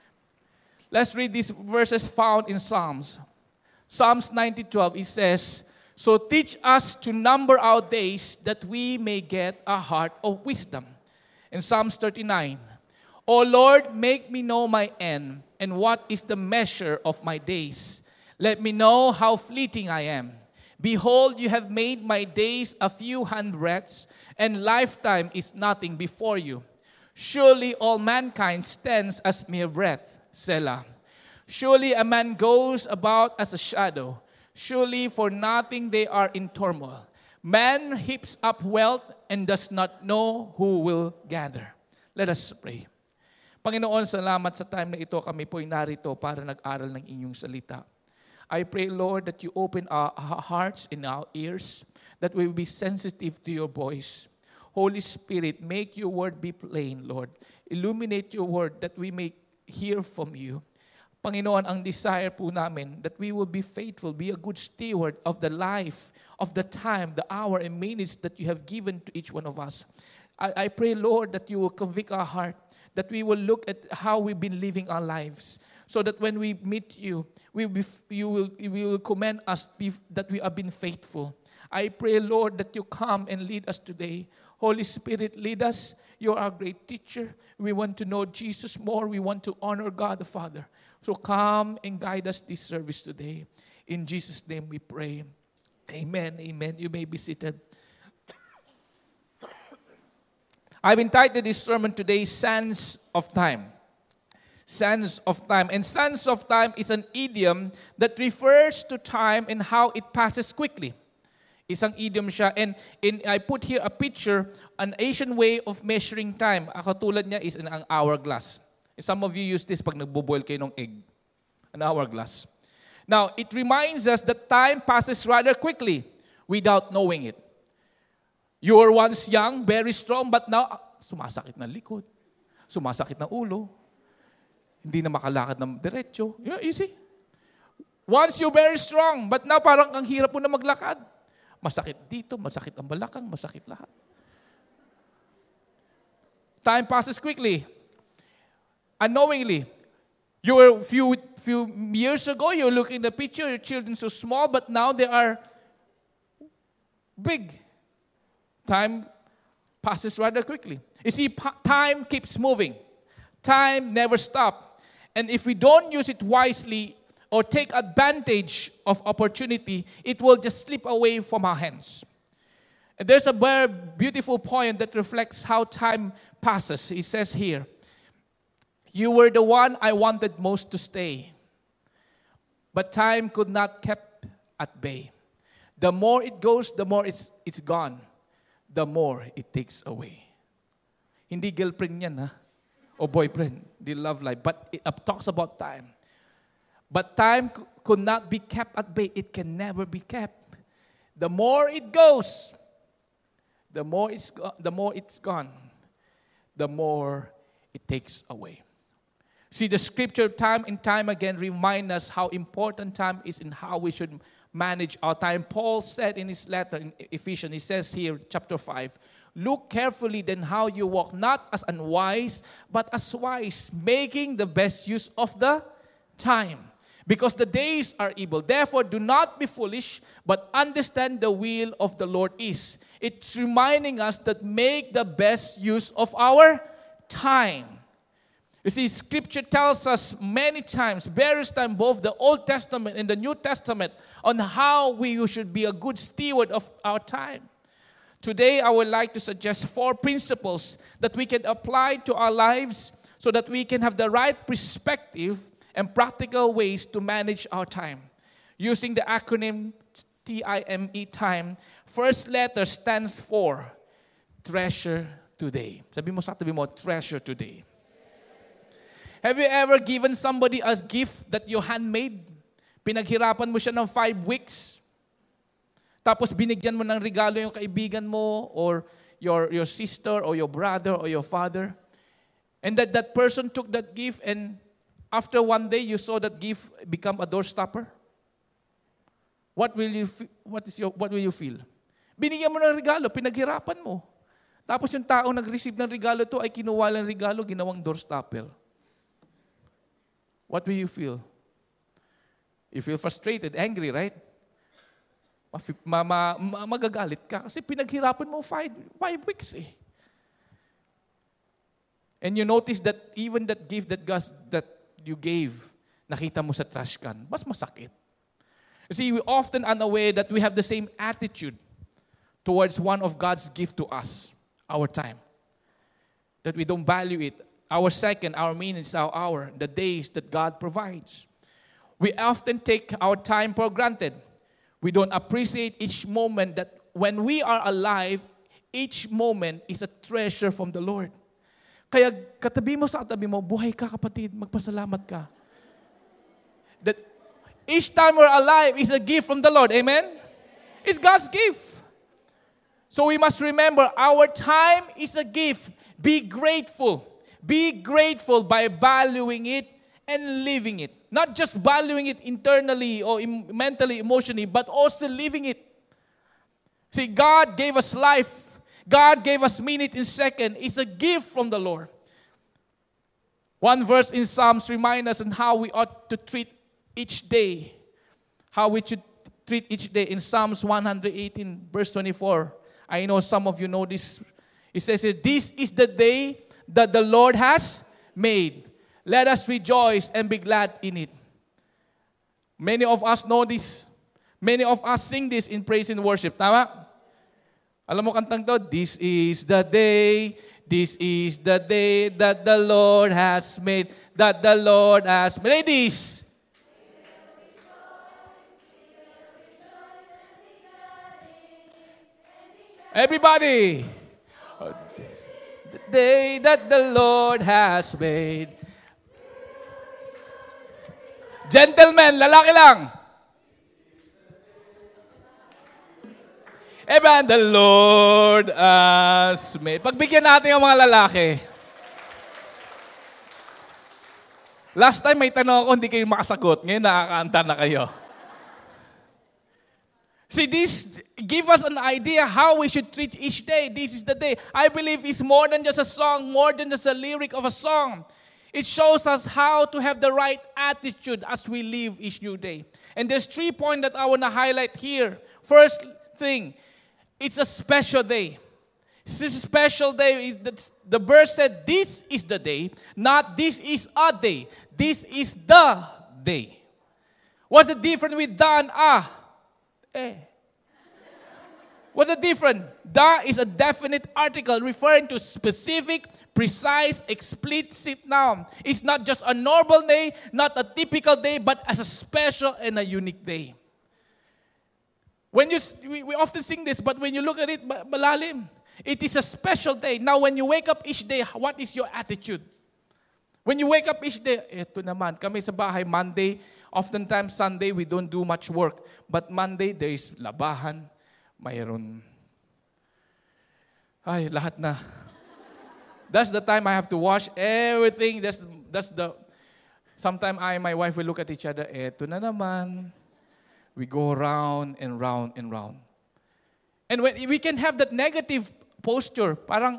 [SPEAKER 5] Let's read these verses found in Psalms. Psalms ninety twelve, it says, "So teach us to number our days that we may get a heart of wisdom." In Psalms thirty-nine, "O Lord, make me know my end, and what is the measure of my days. Let me know how fleeting I am. Behold, you have made my days a few handbreadths, and lifetime is nothing before you. Surely all mankind stands as mere breath. Selah. Surely a man goes about as a shadow. Surely for nothing they are in turmoil. Man heaps up wealth and does not know who will gather." Let us pray. Panginoon, salamat sa time na ito. Kami po'y narito para nag-aral ng inyong salita. I pray, Lord, that you open our hearts and our ears, that we will be sensitive to your voice. Holy Spirit, make your word be plain, Lord. Illuminate your word that we may hear from you. Panginoon, ang desire po namin that we will be faithful, be a good steward of the life, of the time, the hour and minutes that you have given to each one of us. I, I pray, Lord, that you will convict our heart, that we will look at how we've been living our lives, so that when we meet you, we will be, you will, you will commend us be, that we have been faithful. I pray, Lord, that you come and lead us today. Holy Spirit, lead us. You are a great teacher. We want to know Jesus more. We want to honor God the Father. So come and guide us this service today. In Jesus' name we pray. Amen. Amen. You may be seated. I've entitled this sermon today, Sands of Time. Sands of Time. And sands of time is an idiom that refers to time and how it passes quickly. Isang idiom siya. And in, I put here a picture, an Asian way of measuring time. Ang katulad niya is an hourglass. Some of you use this pag nagbo-boil kayo ng egg. An hourglass. Now, it reminds us that time passes rather quickly without knowing it. You were once young, very strong, but now, sumasakit ng likod. Sumasakit ng ulo. Hindi na makalakad ng diretso. You know, you see? Once you're very strong, but now parang ang hirap mo na maglakad. Masakit dito, masakit ang balakang, masakit lahat. Time passes quickly. Unknowingly. You were few few years ago, you're looking at the picture, your children so small, but now they are big. Time passes rather quickly. You see, pa- time keeps moving. Time never stops. And if we don't use it wisely or take advantage of opportunity, it will just slip away from our hands. And there's a very beautiful point that reflects how time passes. It says here, you were the one I wanted most to stay, but time could not keep at bay. The more it goes, the more it's, it's gone. The more it takes away. Hindi girlfriend yan, ha? O boyfriend. The love life. But it talks about time. But time c- could not be kept at bay. It can never be kept. The more it goes, the more it's go- the more it's gone, the more it takes away. See, the scripture time and time again remind us how important time is and how we should manage our time. Paul said in his letter in Ephesians, he says here, chapter five, look carefully then how you walk, not as unwise, but as wise, making the best use of the time. Because the days are evil. Therefore, do not be foolish, but understand the will of the Lord is. It's reminding us that make the best use of our time. You see, Scripture tells us many times, various times, both the Old Testament and the New Testament, on how we should be a good steward of our time. Today, I would like to suggest four principles that we can apply to our lives so that we can have the right perspective and practical ways to manage our time. Using the acronym T I M E, time, first letter stands for treasure today. Sabi mo sa tabi mo, treasure today. Have you ever given somebody a gift that you handmade? Pinaghirapan mo siya ng five weeks. Tapos binigyan mo ng regalo yung kaibigan mo or your, your sister or your brother or your father. And that that person took that gift and after one day you saw that gift become a doorstopper. What will you what is your what will you feel? Binigyan mo ng regalo, pinaghirapan mo. Tapos yung taong nag-receive ng regalo to ay kinuha lang regalo, ginawang doorstopper. What will you feel? You feel frustrated, angry, right? Ma, ma, ma, magagalit ka kasi pinaghirapan mo five, five weeks eh. And you notice that even that gift that God, that you gave, nakita mo sa trash can, mas masakit. You see, we often unaware that we have the same attitude towards one of God's gift to us, our time. That we don't value it. Our second, our minutes, our hour, the days that God provides. We often take our time for granted. We don't appreciate each moment that when we are alive, each moment is a treasure from the Lord. Kaya katabi mo sa katabi mo, buhay ka kapatid, magpasalamat ka. That each time we're alive is a gift from the Lord. Amen? It's God's gift. So we must remember our time is a gift. Be grateful. Be grateful by valuing it and living it. Not just valuing it internally or em- mentally, emotionally, but also living it. See, God gave us life. God gave us minute and second. It's a gift from the Lord. One verse in Psalms reminds us on how we ought to treat each day. How we should treat each day. In Psalms one eighteen, verse twenty-four. I know some of you know this. It says here, this is the day that the Lord has made. Let us rejoice and be glad in it. Many of us know this. Many of us sing this in praise and worship. Tama? Alam mo kantang to? This is the day, this is the day that the Lord has made, that the Lord has made. Ladies! Everybody! The day that the Lord has made. Gentlemen, lalaki lang. Amen. The Lord has made. Pagbigyan natin ang mga lalaki. Last time may tanong ako, hindi kayo makasagot. Ngayon nakakaanta na kayo. See, this give us an idea how we should treat each day. This is the day. I believe it's more than just a song, more than just a lyric of a song. It shows us how to have the right attitude as we live each new day. And there's three points that I want to highlight here. First thing, it's a special day. It's a special day. The verse said, this is the day, not this is a day. This is the day. What's the difference with the and a? Eh. What's the difference? The is a definite article referring to specific, precise, explicit noun. It's not just a normal day, not a typical day, but as a special and a unique day. When you, we, we often sing this, but when you look at it, malalim, it is a special day. Now, when you wake up each day, what is your attitude? When you wake up each day, eto naman, kami sa bahay, Monday, oftentimes Sunday, we don't do much work. But Monday, there is labahan, mayroon, ay, lahat na. That's the time I have to wash everything. That's, that's the, sometimes I and my wife will look at each other, eto na naman. We go round and round and round. And when we can have that negative posture, parang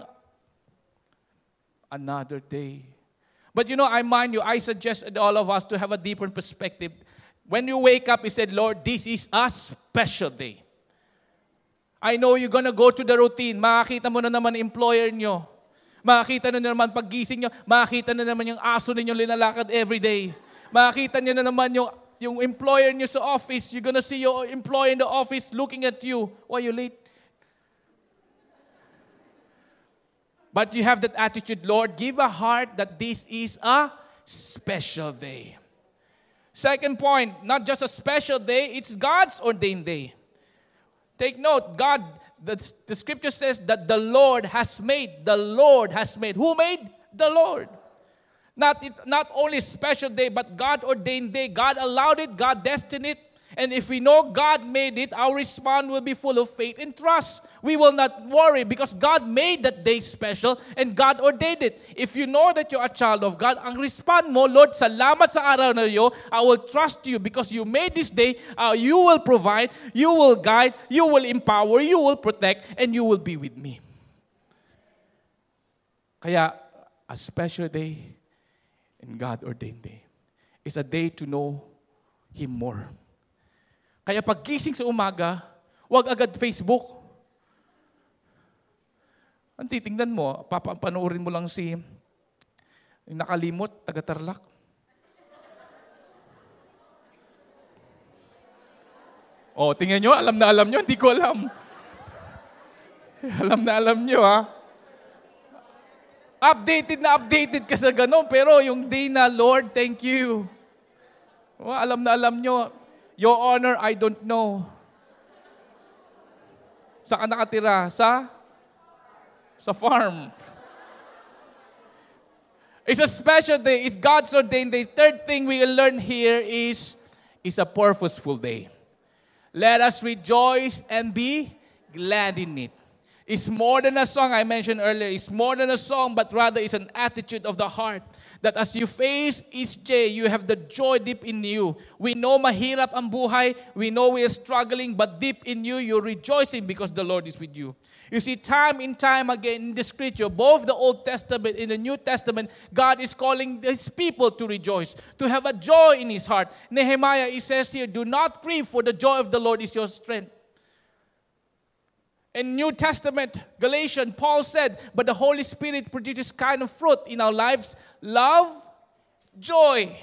[SPEAKER 5] another day. But you know, I mind you, I suggest all of us to have a different perspective. When you wake up, you said, Lord, this is a special day. I know you're gonna go to the routine. Makakita mo na naman employer nyo. Makakita na naman paggising nyo. Makakita na naman yung aso ninyo linalakad every day. Makakita nyo na naman yung, yung employer nyo sa office. You're gonna see your employer in the office looking at you. Why are you late? But you have that attitude, Lord, give a heart that this is a special day. Second point, not just a special day, it's God's ordained day. Take note, God, the, the scripture says that the Lord has made. The Lord has made. Who made? The Lord. Not, it, not only a special day, but God ordained day. God allowed it, God destined it. And if we know God made it, our response will be full of faith and trust. We will not worry because God made that day special and God ordained it. If you know that you're a child of God, ang respond mo, Lord, salamat sa araw na iyo. I will trust you because you made this day. Uh, you will provide, you will guide, you will empower, you will protect, and you will be with me. Kaya, a special day and God ordained day is a day to know Him more. Kaya paggising sa umaga, huwag agad Facebook. Ang titingnan mo, papanoorin mo lang si yung nakalimot, taga-Tarlac. Oh, tingnan nyo, alam na alam nyo, hindi ko alam. Alam na alam nyo, ha? Updated na updated ka sa ganun, pero yung day na, Lord, thank you. Oh, alam na alam nyo. Your Honor, I don't know. Saan ka nakatira? Sa? Sa farm. It's a special day. It's God's ordained day. Third thing we will learn here is, is a purposeful day. Let us rejoice and be glad in it. It's more than a song I mentioned earlier. It's more than a song, but rather it's an attitude of the heart. That as you face each day, you have the joy deep in you. We know mahirap ang buhay. We know we are struggling, but deep in you, you're rejoicing because the Lord is with you. You see, time and time again in the Scripture, both the Old Testament and the New Testament, God is calling His people to rejoice, to have a joy in His heart. Nehemiah, it says here, do not grieve, for the joy of the Lord is your strength. In New Testament, Galatians, Paul said, but the Holy Spirit produces kind of fruit in our lives, love, joy.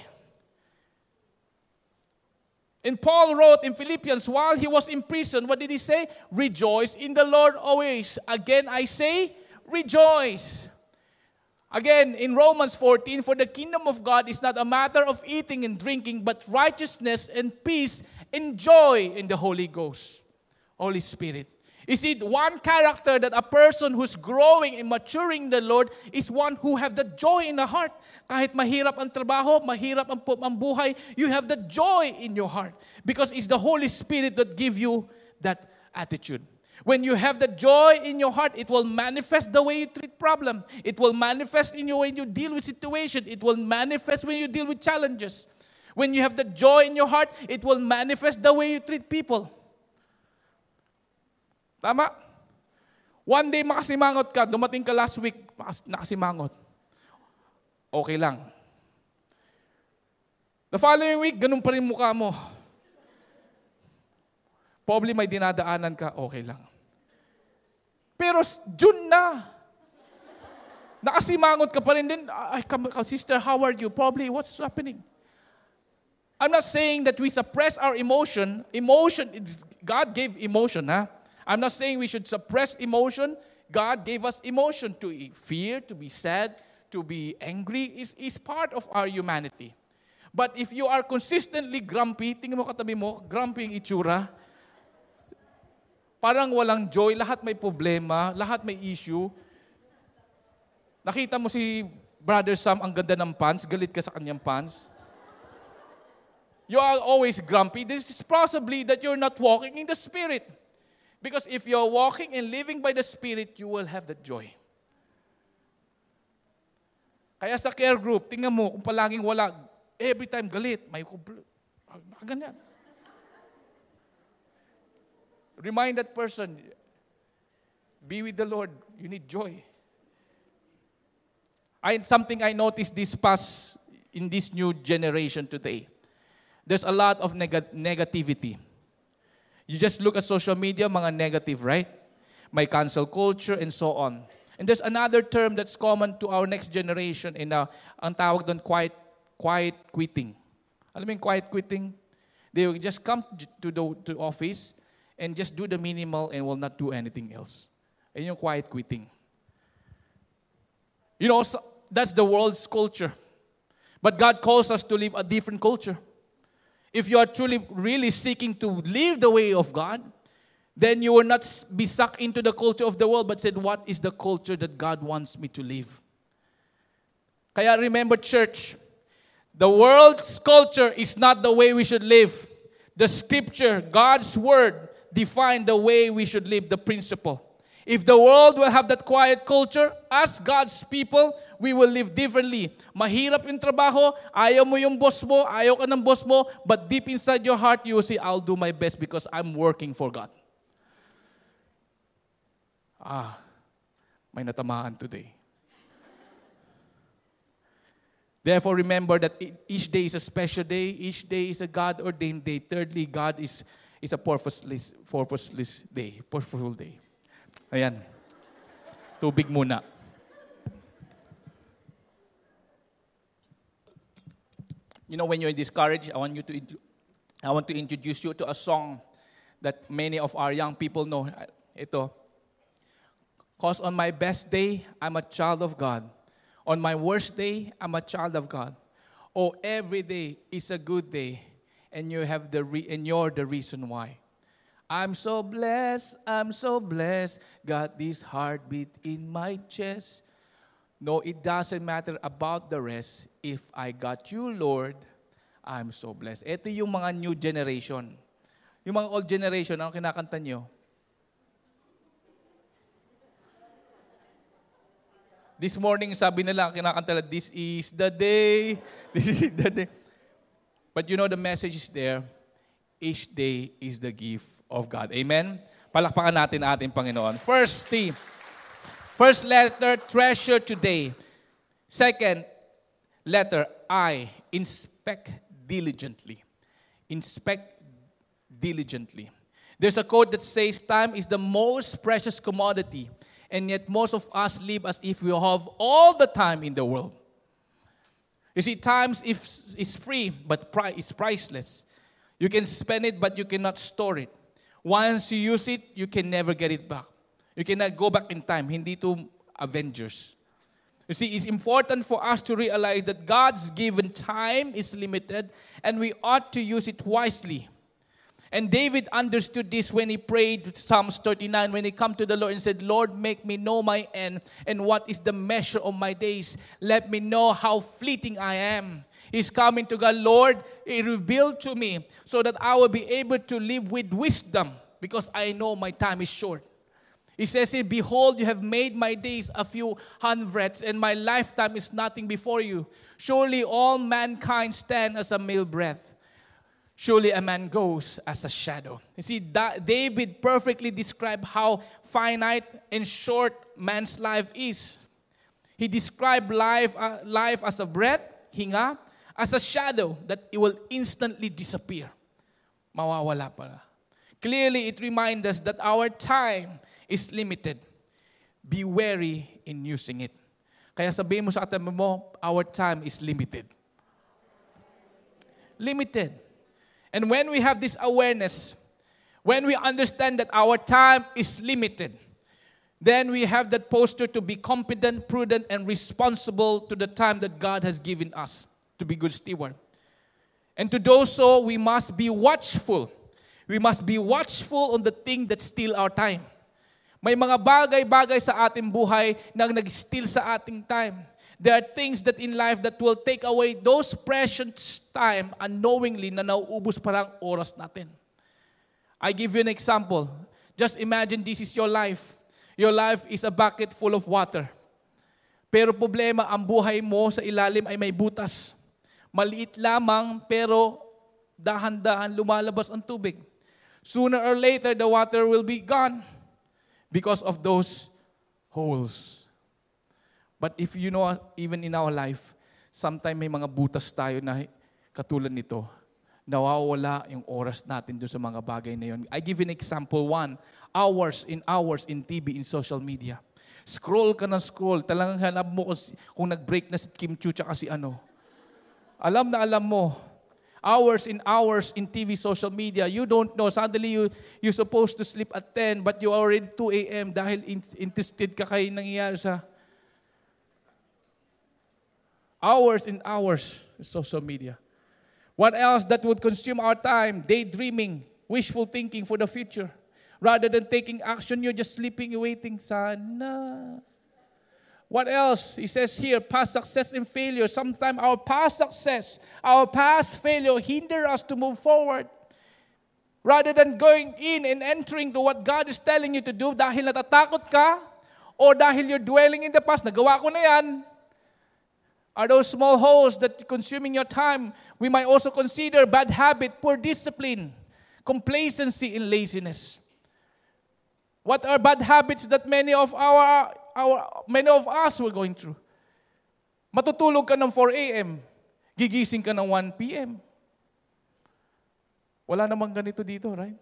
[SPEAKER 5] And Paul wrote in Philippians, while he was in prison, what did he say? Rejoice in the Lord always. Again, I say, rejoice. Again, in Romans fourteen, for the kingdom of God is not a matter of eating and drinking, but righteousness and peace and joy in the Holy Ghost, Holy Spirit. Is it one character that a person who's growing and maturing the Lord is one who have the joy in the heart? Kahit mahirap ang trabaho, mahirap ang, ang buhay, you have the joy in your heart. Because it's the Holy Spirit that give you that attitude. When you have the joy in your heart, it will manifest the way you treat problem. It will manifest in your way you deal with situation. It will manifest when you deal with challenges. When you have the joy in your heart, it will manifest the way you treat people. Tama? One day makasimangot ka, dumating ka last week, nakasimangot. Okay lang. The following week, ganun pa rin mukha mo. Probably may dinadaanan ka, okay lang. Pero June na. Nakasimangot ka pa rin din. Ay, sister, how are you? Probably, what's happening? I'm not saying that we suppress our emotion. Emotion, God gave emotion, ha? I'm not saying we should suppress emotion. God gave us emotion to fear, to be sad, to be angry. Is is part of our humanity. But if you are consistently grumpy, tingnan mo katabi mo, grumpy yung itsura, parang walang joy, lahat may problema, lahat may issue. Nakita mo si Brother Sam, ang ganda ng pants, galit ka sa kanyang pants. You are always grumpy. This is possibly that you're not walking in the Spirit. Because if you're walking and living by the Spirit, you will have that joy. Kaya sa care group, tingnan mo, kung palaging wala, every time galit, may kublo. Ganyan. Remind that person, be with the Lord. You need joy. I, something I noticed this past, in this new generation today. There's a lot of neg- negativity. You just look at social media, mga negative, right? May cancel culture and so on. And there's another term that's common to our next generation, in uh, ang tawag doon, quiet, quiet quitting. Alam mo yung quiet quitting? They will just come to the to office and just do the minimal and will not do anything else. And yung quiet quitting. You know, so that's the world's culture. But God calls us to live a different culture. If you are truly, really seeking to live the way of God, then you will not be sucked into the culture of the world, but said, what is the culture that God wants me to live? Kaya remember, church, the world's culture is not the way we should live. The Scripture, God's Word, define the way we should live, the principle. If the world will have that quiet culture, as God's people, we will live differently. Mahirap yung trabaho, ayaw mo yung boss mo, ayaw ka ng boss mo, but deep inside your heart, you will say, I'll do my best because I'm working for God. Ah, may natamaan today. Therefore, remember that each day is a special day, each day is a God-ordained day. Thirdly, God is, is a purposeless, purposeless day, purposeful day. Ayan. Tubig muna. You know, when you're discouraged, I want you to I want to introduce you to a song that many of our young people know. Ito. Because on my best day, I'm a child of God. On my worst day, I'm a child of God. Oh, every day is a good day, and you have the re- and you're the reason why. I'm so blessed, I'm so blessed, got this heartbeat in my chest. No, it doesn't matter about the rest. If I got you, Lord, I'm so blessed. Ito yung mga new generation. Yung mga old generation, ano kinakanta nyo? This morning, sabi nila, kinakanta nila, this is the day, this is the day. But you know the message is there, each day is the gift of God. Amen? Palakpakan natin ating Panginoon. First T, first letter, treasure today. Second letter, I, inspect diligently. Inspect diligently. There's a quote that says, time is the most precious commodity, and yet most of us live as if we have all the time in the world. You see, time is, is free, but pri- is priceless. You can spend it, but you cannot store it. Once you use it, you can never get it back. You cannot go back in time. Hindi to Avengers. You see, it's important for us to realize that God's given time is limited, and we ought to use it wisely. And David understood this when he prayed Psalms thirty-nine, when he come to the Lord and said, Lord, make me know my end, and what is the measure of my days. Let me know how fleeting I am. He's coming to God, Lord, reveal to me so that I will be able to live with wisdom. because I know my time is short. He says here, behold, you have made my days a few hundreds, and my lifetime is nothing before you. Surely all mankind stand as a male breath. Surely a man goes as a shadow. You see, David perfectly described how finite and short man's life is. He described life, uh, life as a breath, hinga, as a shadow that it will instantly disappear. Mawawala pala. Clearly, it reminds us that our time is limited. Be wary in using it. Kaya sabihin mo sa katabi mo, our time is limited. Limited. And when we have this awareness, when we understand that our time is limited, then we have that posture to be competent, prudent, and responsible to the time that God has given us to be good steward. And to do so, we must be watchful. We must be watchful on the thing that steal our time. May mga bagay-bagay sa ating buhay na nag-steal sa ating time. There are things that in life that will take away those precious time unknowingly na nauubos parang oras natin. I give you an example. Just imagine this is your life. Your life is a bucket full of water. Pero problema, ang buhay mo sa ilalim ay may butas. Maliit lamang, pero dahan-dahan lumalabas ang tubig. Sooner or later, the water will be gone because of those holes. But if you know, even in our life, sometimes may mga butas tayo na katulad nito, nawawala yung oras natin doon sa mga bagay na yun. I give you an example, one, hours in hours in T V, in social media. Scroll ka na scroll, talagang hanap mo kung, kung nag-break na si Kim Chiu tsaka si ano. Alam na alam mo, hours in hours in T V, social media, you don't know, suddenly you, you're supposed to sleep at ten, but you already two a.m. dahil in, interested ka kayo nangyayari sa hours in hours in social media. What else that would consume our time? Daydreaming, wishful thinking for the future. Rather than taking action, you're just sleeping and waiting. Sana. What else? He says here, past success and failure. Sometimes our past success, our past failure hinder us to move forward. Rather than going in and entering to what God is telling you to do dahil natatakot ka or dahil you're dwelling in the past, nagawa ko na yan. Are those small holes that consuming your time? We might also consider bad habit, poor discipline, complacency, and laziness. What are bad habits that many of our, our many of us were going through? Matutulog ka ng four a.m., gigising ka ng one p.m. Wala namang ganito dito, right?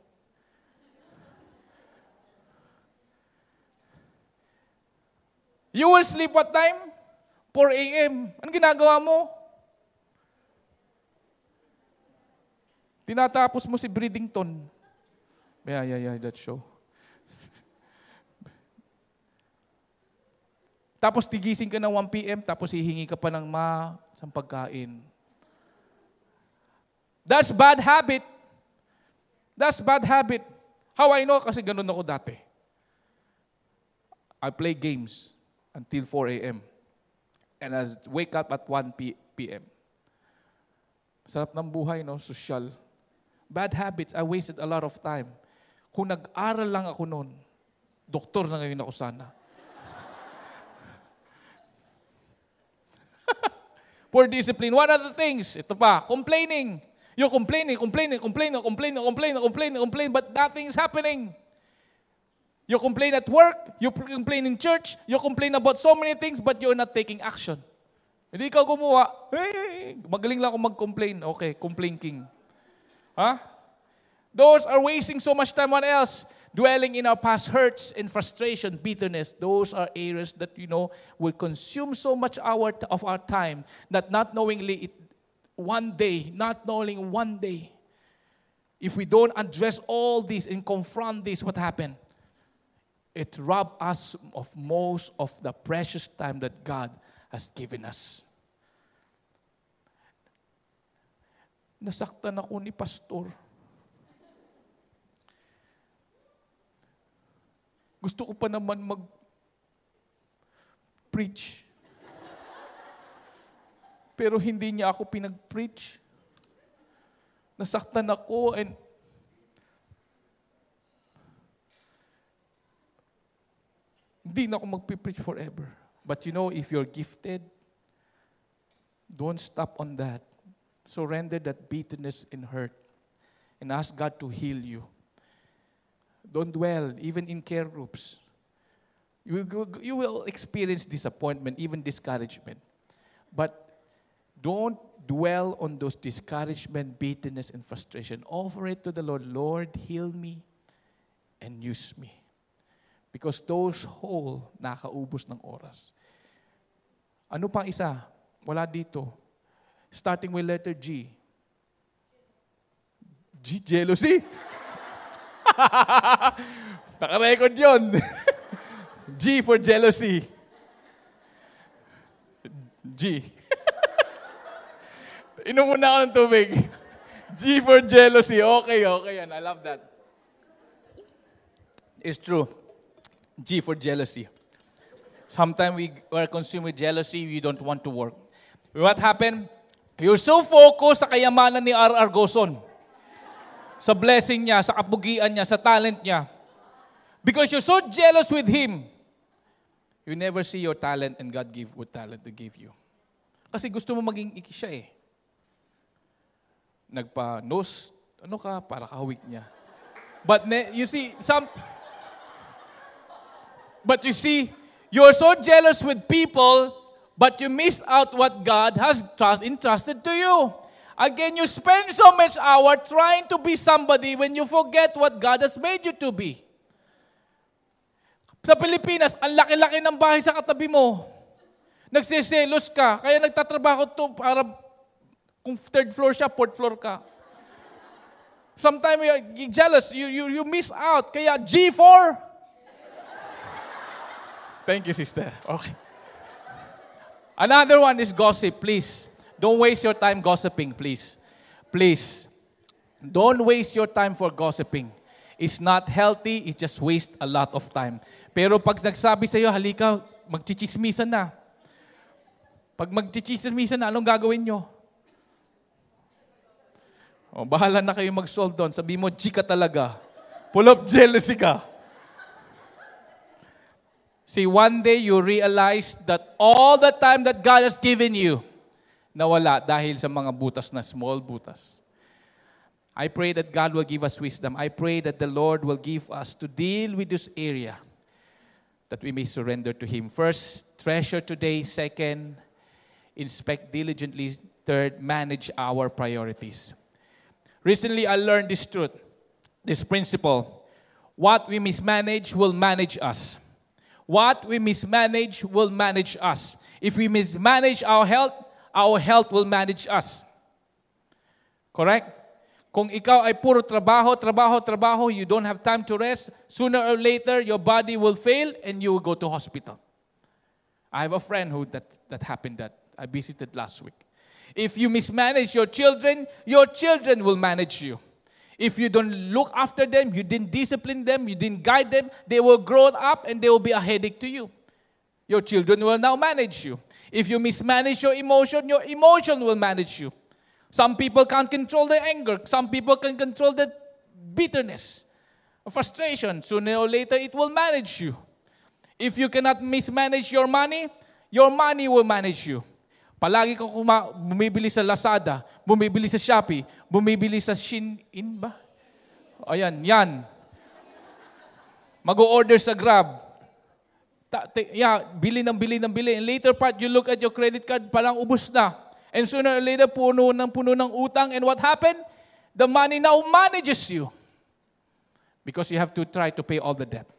[SPEAKER 5] You will sleep what time? four a.m. Anong ginagawa mo? Tinatapos mo si Bridington. Yeah, yeah, yeah, that show. Tapos tigising ka ng one p.m., tapos hihingi ka pa ng ma sa pagkain. That's bad habit. That's bad habit. How I know? Kasi ganun ako dati. I play games until four a.m. And I wake up at one p.m. Sarap ng buhay, no? Social. Bad habits. I wasted a lot of time. Kung nag-aral lang ako noon, doktor na ngayon ako sana. Poor discipline. What are the things? Ito pa, complaining. You're complaining, complaining, complaining, complaining, complaining, complaining, complaining, but nothing is happening. You complain at work, you complain in church, you complain about so many things, but you're not taking action. Hindi ikaw gumawa, hey, magaling lang ako mag-complain. Okay, complain king. Huh? Those are wasting so much time. What else? Dwelling in our past hurts and frustration, bitterness. Those are areas that, you know, will consume so much our, of our time that not knowingly, it, one day, not knowing one day, if we don't address all this and confront this, what happened? It robs us of most of the precious time that God has given us. Nasaktan ako ni pastor. Gusto ko pa naman mag-preach. Pero hindi niya ako pinag-preach. Nasaktan ako and Hindi na ako magpipreach forever. But you know, if you're gifted, don't stop on that. Surrender that bitterness and hurt and ask God to heal you. Don't dwell, even in care groups. You will, you will experience disappointment, even discouragement. But don't dwell on those discouragement, bitterness, and frustration. Offer it to the Lord. Lord, heal me and use me. Because those whole, nakaubos ng oras. Ano pang isa? Wala dito. Starting with letter G. G, jealousy. Naka-record yun. G for jealousy. G. Inom muna ako ng tubig. G for jealousy. Okay, okay yan. I love that. It's true. G for jealousy. Sometimes we are consumed with jealousy, we don't want to work. What happened? You're so focused sa kayamanan ni R R. Goson. Sa blessing niya, sa kapugian niya, sa talent niya. Because you're so jealous with him, you never see your talent and God give what talent to give you. Kasi gusto mo maging iki siya eh. Nagpa-nose, ano ka, para kahawik niya. But ne, you see, some... But you see, you're so jealous with people, but you miss out what God has trust, entrusted to you. Again, you spend so much hour trying to be somebody when you forget what God has made you to be. Sa Pilipinas, ang laki-laki ng bahay sa katabi mo. Nagsiselos ka, kaya nagtatrabaho to para kung third floor siya, fourth floor ka. Sometimes you're jealous, you, you, you miss out. Kaya G four. Thank you, sister. Okay. Another one is gossip, please. Don't waste your time gossiping, please. Please. Don't waste your time for gossiping. It's not healthy, it just waste a lot of time. Pero pag nagsabi sa iyo, halika, magchichismisan na. Pag magchichismisan na, anong gagawin nyo? O, bahala na kayo mag-solve doon. Sabi mo, G ka talaga. Full of jealousy ka. See, one day you realize that all the time that God has given you, nawala dahil sa mga butas na small butas. I pray that God will give us wisdom. I pray that the Lord will give us to deal with this area, that we may surrender to Him. First, treasure today. Second, inspect diligently. Third, manage our priorities. Recently, I learned this truth, this principle. What we mismanage will manage us. What we mismanage will manage us. If we mismanage our health, our health will manage us. Correct? Kung ikaw ay puro trabaho, trabaho, trabaho, you don't have time to rest, sooner or later, your body will fail and you will go to hospital. I have a friend who that, that happened that I visited last week. If you mismanage your children, your children will manage you. If you don't look after them, you didn't discipline them, you didn't guide them, they will grow up and they will be a headache to you. Your children will now manage you. If you mismanage your emotion, your emotion will manage you. Some people can't control their anger. Some people can control the bitterness, frustration. Sooner or later, it will manage you. If you cannot mismanage your money, your money will manage you. Palagi kang kuma- bumibili sa Lazada, bumibili sa Shopee, bumibili sa Shein ba? Ayan, yan. Mag-o-order sa Grab. Ta- t- yeah, bili ng bili ng bili. And later part, you look at your credit card, palang ubos na. And sooner or later, puno ng puno ng utang. And what happened? The money now manages you. Because you have to try to pay all the debt.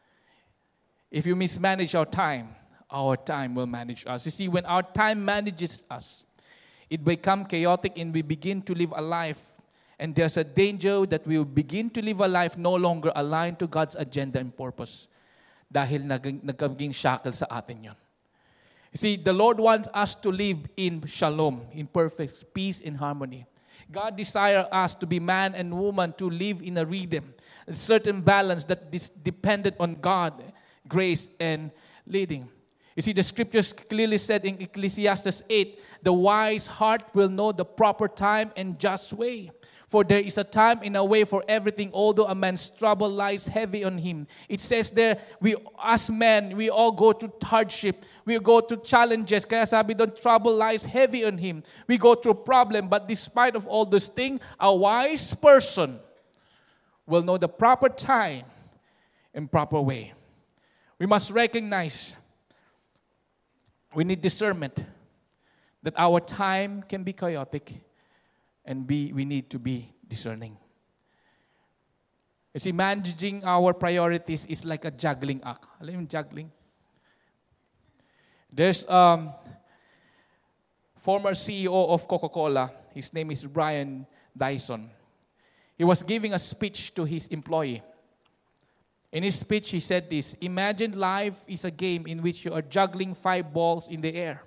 [SPEAKER 5] If you mismanage your time, our time will manage us. You see, when our time manages us, it becomes chaotic and we begin to live a life. And there's a danger that we will begin to live a life no longer aligned to God's agenda and purpose. Dahil nag- nagkaging shackle sa atin yun. You see, the Lord wants us to live in shalom, in perfect peace and harmony. God desires us to be man and woman to live in a rhythm, a certain balance that is dependent on God, grace, and leading. You see, the scriptures clearly said in Ecclesiastes eight, the wise heart will know the proper time and just way. For there is a time and a way for everything, although a man's trouble lies heavy on him. It says there, we as men, we all go through hardship. We go through challenges. Kaya sabi doon, trouble lies heavy on him. We go through problem. But despite of all those things, a wise person will know the proper time and proper way. We must recognize, we need discernment, that our time can be chaotic, and be, we need to be discerning. You see, managing our priorities is like a juggling act. Alam mo yung juggling? There's um former C E O of Coca-Cola. His name is Brian Dyson. He was giving a speech to his employee. In his speech, he said this: imagine life is a game in which you are juggling five balls in the air.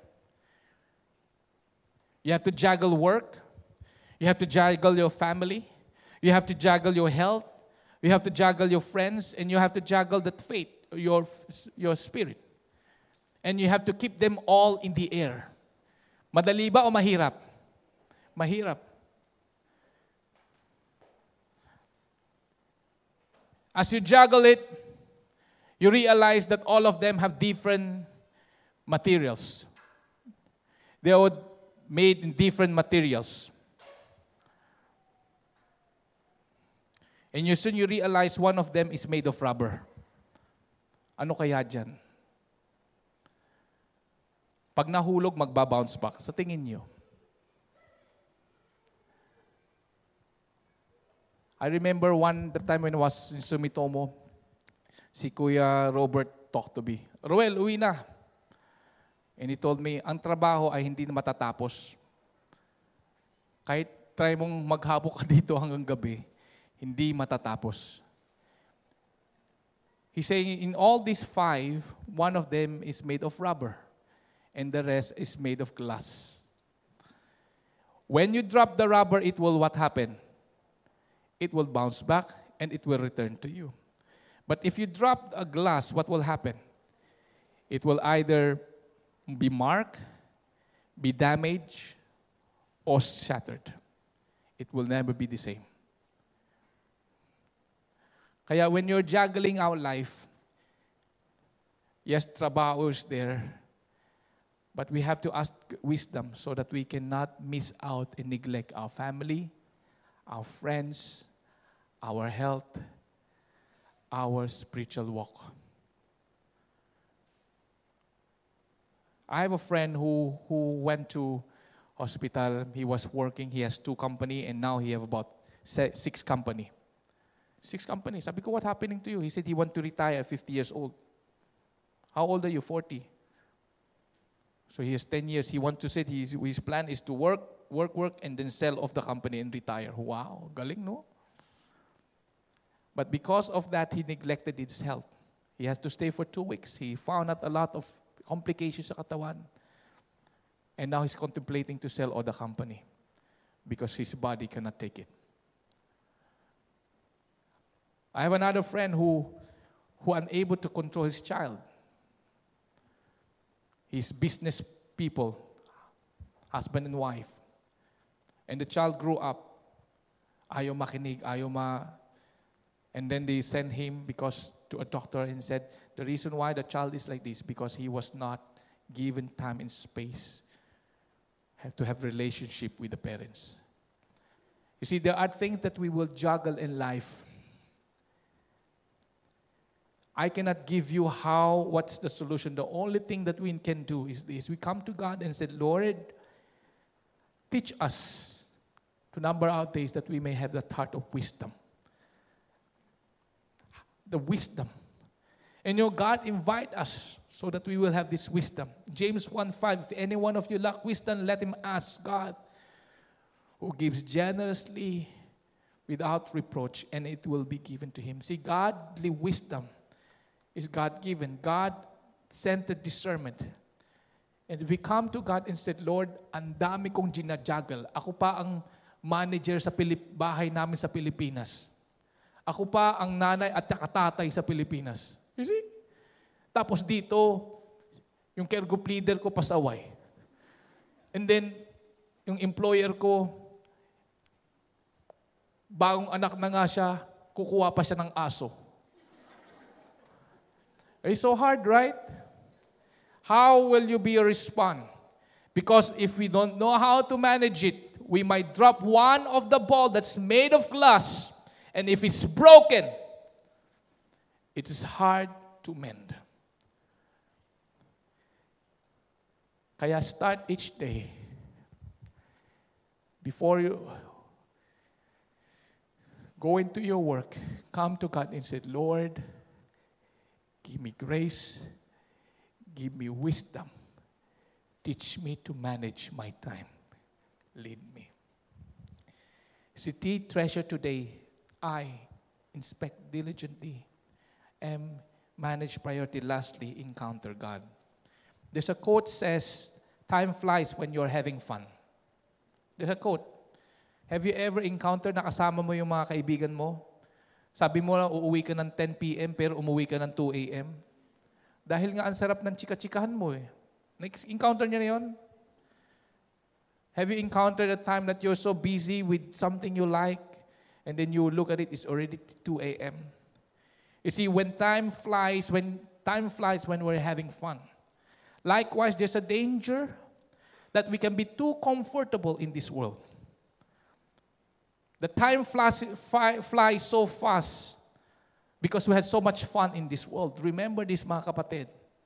[SPEAKER 5] You have to juggle work. You have to juggle your family. You have to juggle your health. You have to juggle your friends. And you have to juggle that faith, your, your spirit. And you have to keep them all in the air. Madali ba o mahirap? Mahirap. As you juggle it, you realize that all of them have different materials. They are made in different materials. And you soon you realize one of them is made of rubber. Ano kaya dyan? Pag nahulog, magbabounce back. Sa tingin nyo. I remember one the time when I was in Sumitomo, si Kuya Robert talked to me. Roel, uwi na. And he told me, ang trabaho ay hindi na matatapos. Kahit try mong maghapok ka dito hanggang gabi, hindi matatapos. He's saying, in all these five, one of them is made of rubber, and the rest is made of glass. When you drop the rubber, it will what happen? It will bounce back, and it will return to you. But if you drop a glass, what will happen? It will either be marked, be damaged, or shattered. It will never be the same. Kaya when you're juggling our life, yes, trabaho is there, but we have to ask wisdom so that we cannot miss out and neglect our family, our friends, our health, our spiritual walk. I have a friend who, who went to hospital. He was working. He has two company, and now he have about six company. Six companies. Sabi ko, what happening to you? He said he want to retire at fifty years old. How old are you? forty. So he has ten years. He want to say his, his plan is to work, work, work, and then sell off the company and retire. Wow, galing, no? But because of that, he neglected his health. He has to stay for two weeks. He found out a lot of complications sa katawan. And now he's contemplating to sell all the company because his body cannot take it. I have another friend who who unable to control his child. He's business people, husband and wife. And the child grew up. Ayaw makinig, ayaw ma... And then they sent him because to a doctor and said, the reason why the child is like this, because he was not given time and space. Have to have relationship with the parents. You see, there are things that we will juggle in life. I cannot give you how, what's the solution. The only thing that we can do is this. We come to God and say, Lord, teach us to number our days that we may have that heart of wisdom. The wisdom. And you know, God invite us so that we will have this wisdom. James one five, if any one of you lack wisdom, let him ask God, who gives generously without reproach, and it will be given to him. See, godly wisdom is God-given, God-centered discernment. And we come to God and said, Lord, ang dami kong ginajuggle. Ako pa ang manager sa Pilip- bahay namin sa Pilipinas. Ako pa ang nanay at tatay sa Pilipinas. You see? Tapos dito, yung care group leader ko pasaway. And then, yung employer ko, bagong anak na nga siya, kukuha pa siya ng aso. It's so hard, right? How will you be respond? Because if we don't know how to manage it, we might drop one of the ball that's made of glass, and if it's broken, it is hard to mend. Kaya start each day. Before you go into your work, come to God and say, Lord, give me grace, give me wisdom, teach me to manage my time, lead me. City treasure today, I inspect diligently, M manage priority, lastly, encounter God. There's a quote says, time flies when you're having fun. There's a quote. Have you ever encountered na kasama mo yung mga kaibigan mo? Sabi mo lang, uuwi ka ng ten p.m. pero umuwi ka ng two a.m. Dahil nga ang sarap ng chika-chikahan mo eh. Encounter niya na yun? Have you encountered a time that you're so busy with something you like and then you look at it, it's already two a.m.? You see, when time flies, when time flies when we're having fun. Likewise, there's a danger that we can be too comfortable in this world. The time flies, flies so fast because we had so much fun in this world. Remember this, mga kapatid.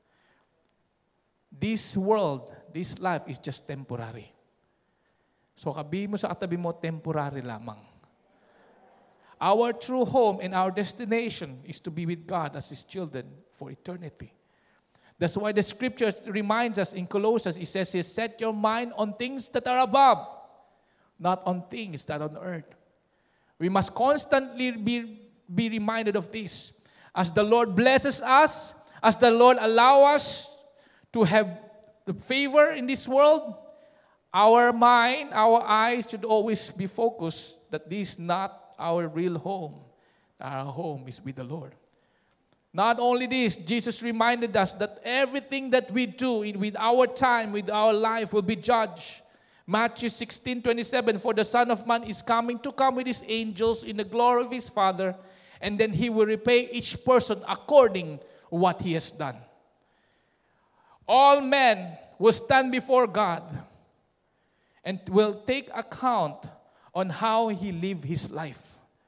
[SPEAKER 5] This world, this life is just temporary. So kabi mo sa katabi mo, temporary lamang. Our true home and our destination is to be with God as His children for eternity. That's why the scriptures reminds us in Colossians, it says, set your mind on things that are above, not on things that are on earth. We must constantly be, be reminded of this. As the Lord blesses us, as the Lord allows us to have the favor in this world, our mind, our eyes should always be focused that this is not our real home. Our home is with the Lord. Not only this, Jesus reminded us that everything that we do in, with our time, with our life, will be judged. Matthew sixteen twenty-seven, for the Son of Man is coming to come with His angels in the glory of His Father, and then He will repay each person according what he has done. All men will stand before God and will take account on how he lived his life.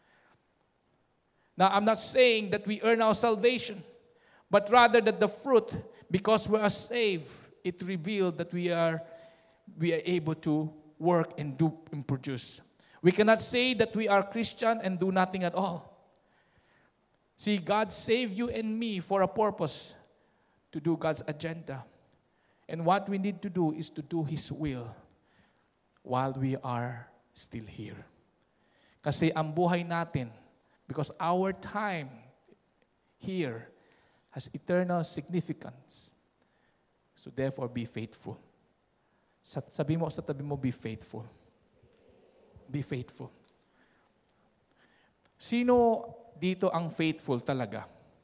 [SPEAKER 5] Now, I'm not saying that we earn our salvation, but rather that the fruit, because we are saved, it revealed that we are, we are able to work and do and produce. We cannot say that we are Christian and do nothing at all. See, God saved you and me for a purpose, to do God's agenda. And what we need to do is to do His will while we are still here. Kasi ang buhay natin, because our time here has eternal significance. So therefore, be faithful. Sabi mo sa tabi mo, be faithful. Be faithful. Sino dito ang faithful talaga?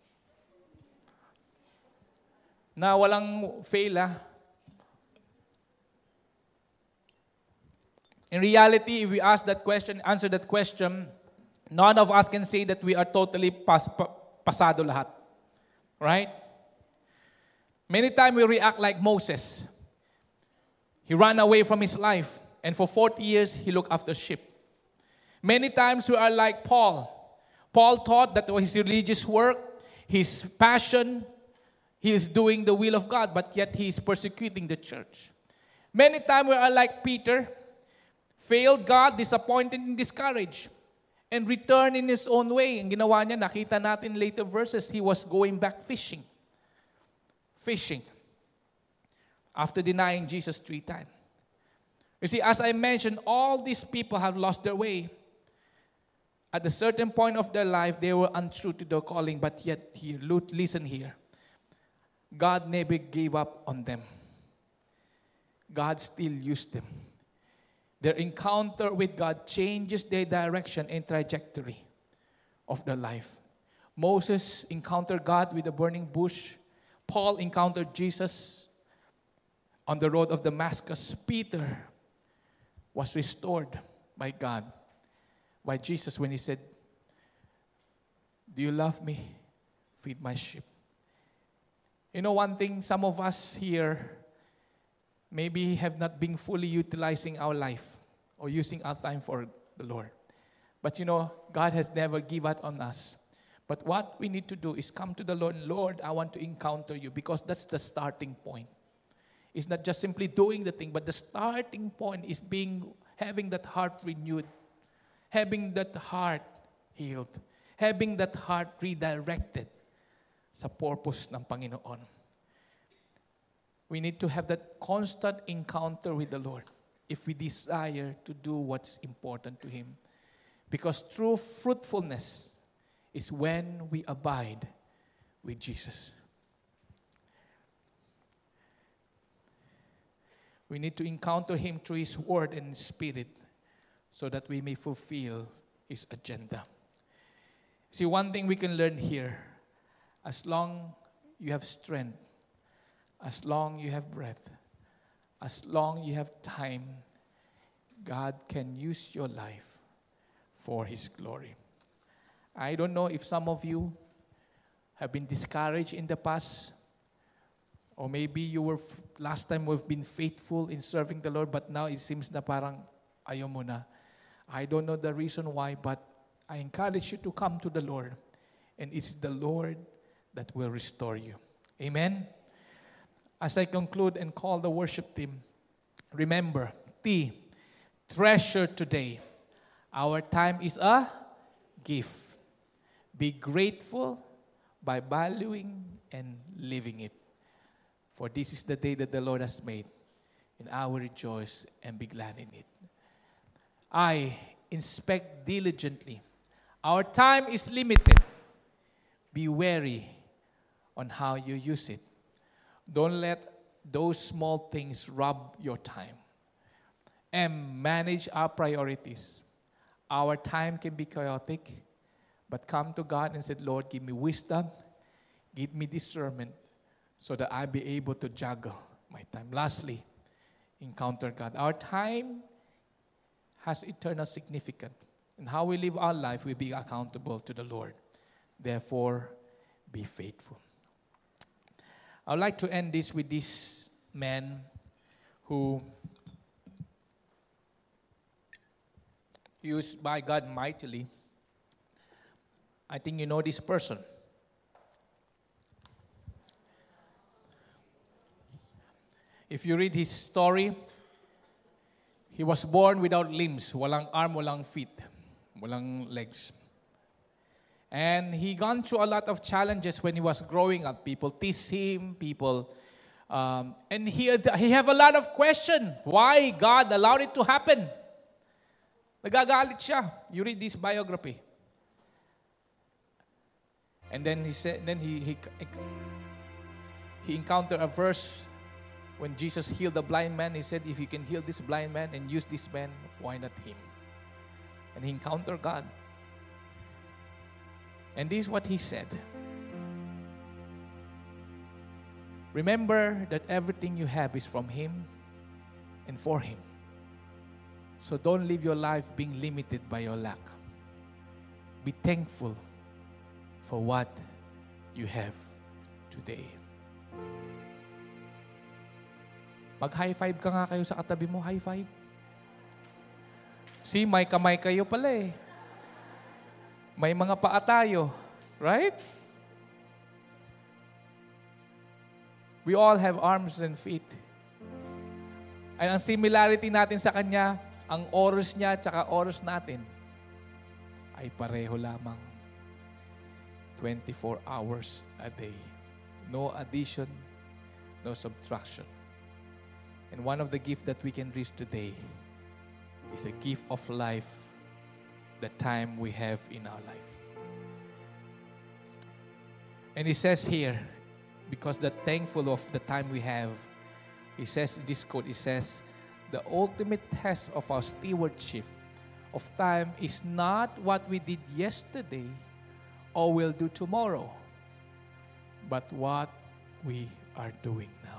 [SPEAKER 5] Na walang fail, ah. In reality, if we ask that question, answer that question, none of us can say that we are totally pas, pa, pasado lahat. Right? Many times we react like Moses. He ran away from his life, and for forty years, he looked after sheep. Many times we are like Paul. Paul thought that his religious work, his passion, he is doing the will of God, but yet he is persecuting the church. Many times we are like Peter, failed God, disappointed and discouraged, and returned in his own way. Ang ginawa niya, nakita natin later verses, he was going back fishing. Fishing. After denying Jesus three times. You see, as I mentioned, all these people have lost their way. At a certain point of their life, they were untrue to their calling, but yet, here, listen here. God never gave up on them. God still used them. Their encounter with God changes their direction and trajectory of their life. Moses encountered God with a burning bush. Paul encountered Jesus on the road of Damascus. Peter was restored by God by Jesus when he said, "Do you love me? Feed my sheep." You know one thing, some of us here maybe have not been fully utilizing our life or using our time for the Lord. But you know, God has never given up on us. But what we need to do is come to the Lord. Lord, I want to encounter you, because that's the starting point. It's not just simply doing the thing, but the starting point is being, having that heart renewed, having that heart healed, having that heart redirected sa purpose ng Panginoon. We need to have that constant encounter with the Lord if we desire to do what's important to Him. Because true fruitfulness is when we abide with Jesus. We need to encounter Him through His Word and His Spirit so that we may fulfill His agenda. See, one thing we can learn here, as long you have strength, as long you have breath, as long you have time, God can use your life for His glory. I don't know if some of you have been discouraged in the past, or maybe you were, last time we've been faithful in serving the Lord, but now it seems na parang ayaw mo na. I don't know the reason why, but I encourage you to come to the Lord, and it's the Lord that will restore you. Amen? As I conclude and call the worship team, remember, T, treasure today. Our time is a gift. Be grateful by valuing and living it. For this is the day that the Lord has made, and I will rejoice and be glad in it. I inspect diligently. Our time is limited. Be wary on how you use it. Don't let those small things rob your time. And manage our priorities. Our time can be chaotic, but come to God and say, Lord, give me wisdom, give me discernment, so that I'll be able to juggle my time. Lastly, encounter God. Our time has eternal significance. And how we live our life, we be accountable to the Lord. Therefore, be faithful. I'd like to end this with this man who used by God mightily. I think you know this person. If you read his story, he was born without limbs, walang arm, walang feet, walang legs. And he gone through a lot of challenges when he was growing up. People tease him, people, um, and he he have a lot of question. Why God allowed it to happen? Nagagalit siya. You read this biography. And then he said, then he he he encountered a verse when Jesus healed the blind man. He said, if you can heal this blind man and use this man, why not him? And he encountered God. And this is what he said. Remember that everything you have is from Him and for Him. So don't live your life being limited by your lack. Be thankful for what you have today. Mag-high five ka nga kayo sa katabi mo. High five. See, may kamay kayo pala eh. May mga paa tayo. Right? We all have arms and feet. And ang similarity natin sa Kanya, ang oras niya at oras natin ay pareho lamang. twenty-four hours a day. No addition, no subtraction. And one of the gifts that we can reach today is a gift of life, the time we have in our life. And he says here, because the thankful of the time we have, he says this quote, he says, the ultimate test of our stewardship of time is not what we did yesterday or will do tomorrow, but what we are doing now.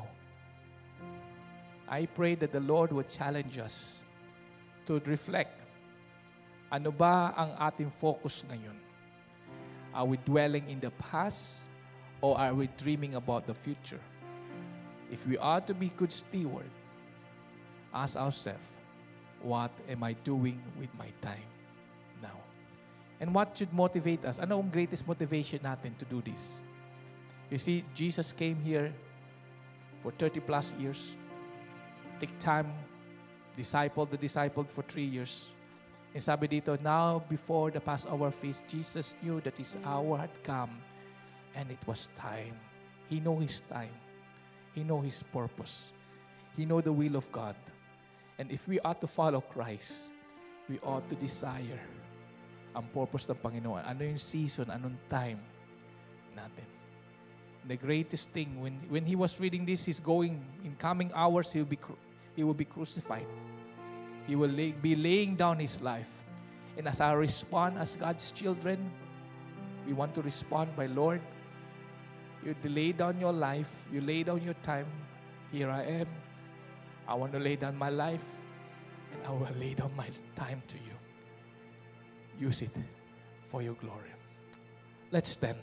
[SPEAKER 5] I pray that the Lord would challenge us to reflect. Ano ba ang ating focus ngayon? Are we dwelling in the past or are we dreaming about the future? If we are to be good steward, ask ourselves, what am I doing with my time now? And what should motivate us? Ano ang greatest motivation natin to do this? You see, Jesus came here for thirty plus years. Take time, discipled the disciple for three years. And sabi dito, now before the Passover feast, Jesus knew that His hour had come and it was time. He know His time. He know His purpose. He know the will of God. And if we are to follow Christ, we ought to desire ang purpose ng Panginoon. Ano yung season, anong time natin. The greatest thing, when, when He was reading this, He's going, in coming hours, He will be, he will be crucified. He will lay, be laying down His life. And as I respond as God's children, we want to respond by, Lord, you lay down your life, you lay down your time. Here I am. I want to lay down my life, and I will lay down my time to you. Use it for your glory. Let's stand.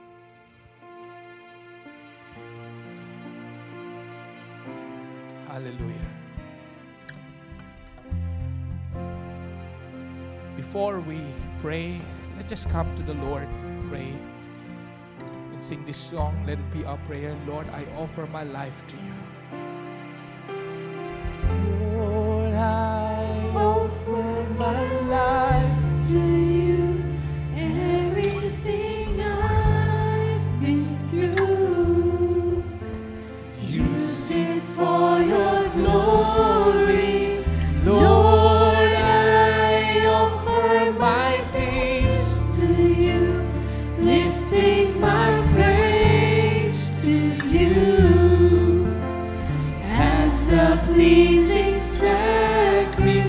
[SPEAKER 5] Hallelujah. Before we pray, let's just come to the Lord, pray, and sing this song. Let it be our prayer. Lord, I offer my life to you. Lord, I offer my life to you.
[SPEAKER 6] Everything I've been through, use it for your glory. Lord, I offer my days to you, lifting my praise to you as a pleasing sacrifice.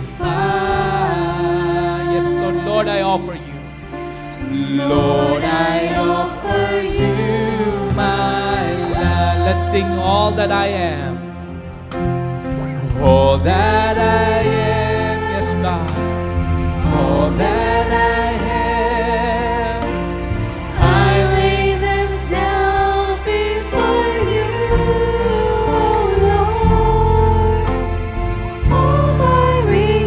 [SPEAKER 5] Yes, Lord, Lord, I offer you.
[SPEAKER 6] Lord, I offer you my life.
[SPEAKER 5] Let's sing all that I am. All that I am, yes, God. All that I have,
[SPEAKER 6] I lay them down before you, oh Lord. All my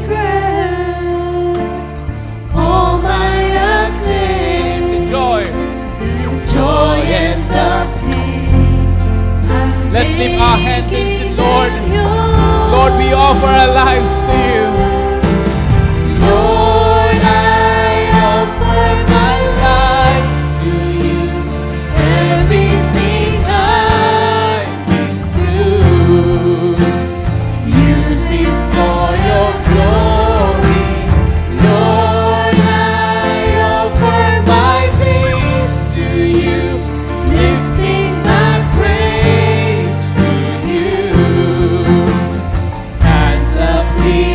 [SPEAKER 6] regrets, all my acclaim,
[SPEAKER 5] the joy.
[SPEAKER 6] the joy and the pain. I'm
[SPEAKER 5] Let's lift our hands and
[SPEAKER 6] making
[SPEAKER 5] say, Lord,
[SPEAKER 6] them yours.
[SPEAKER 5] Lord, we offer our lives to you.
[SPEAKER 6] Lord, I offer my life to you. Everything I've been through, use it for your glory. Lord, I offer my days to you, lifting my praise to you as a plea.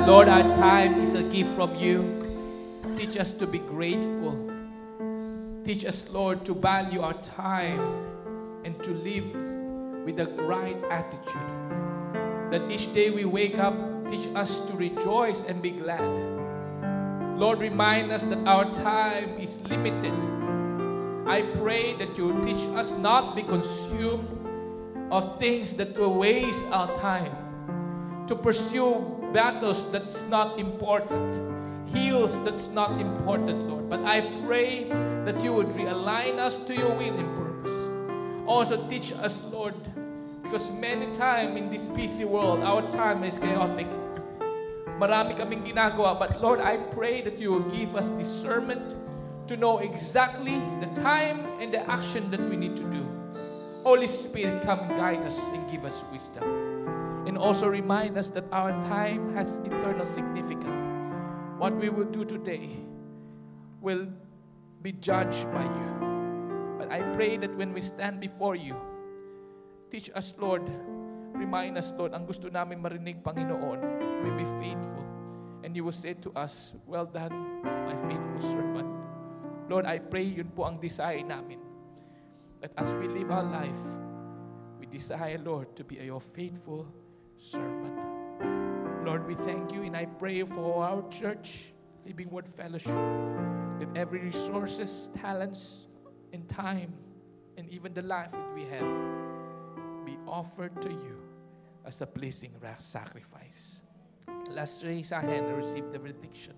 [SPEAKER 5] Lord, our time is a gift from you. Teach us to be grateful. Teach us, Lord, to value our time and to live with the right attitude. That each day we wake up, teach us to rejoice and be glad. Lord, remind us that our time is limited. I pray that you teach us not be consumed of things that will waste our time, to pursue battles that's not important, heals that's not important, Lord. But I pray that you would realign us to your will and purpose. Also teach us, Lord, because many times in this busy world, our time is chaotic. Marami kaming ginagawa, but Lord, I pray that you will give us discernment to know exactly the time and the action that we need to do. Holy Spirit, come and guide us and give us wisdom. And also remind us that our time has eternal significance. What we will do today will be judged by you. But I pray that when we stand before you, teach us, Lord, remind us, Lord, ang gusto namin marinig, Panginoon, we be faithful. And you will say to us, well done, my faithful servant. Lord, I pray yun po ang desire namin. That as we live our life, we desire, Lord, to be your faithful servant. Lord, we thank you, and I pray for our church, Living Word Fellowship, that every resources, talents, and time, and even the life that we have, be offered to you as a pleasing sacrifice. Let's raise our hand and receive the benediction.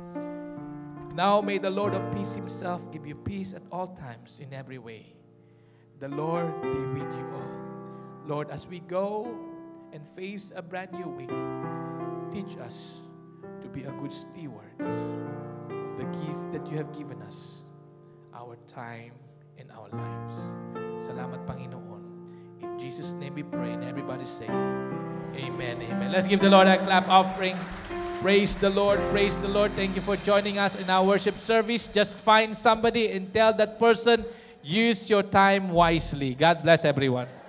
[SPEAKER 5] Now may the Lord of peace himself give you peace at all times in every way. The Lord be with you all. Lord, as we go and face a brand new week, teach us to be a good steward of the gift that you have given us, our time and our lives. Salamat, Panginoon. In Jesus' name we pray, and everybody say, amen, amen. Let's give the Lord a clap offering. Praise the Lord, praise the Lord. Thank you for joining us in our worship service. Just find somebody and tell that person, use your time wisely. God bless everyone.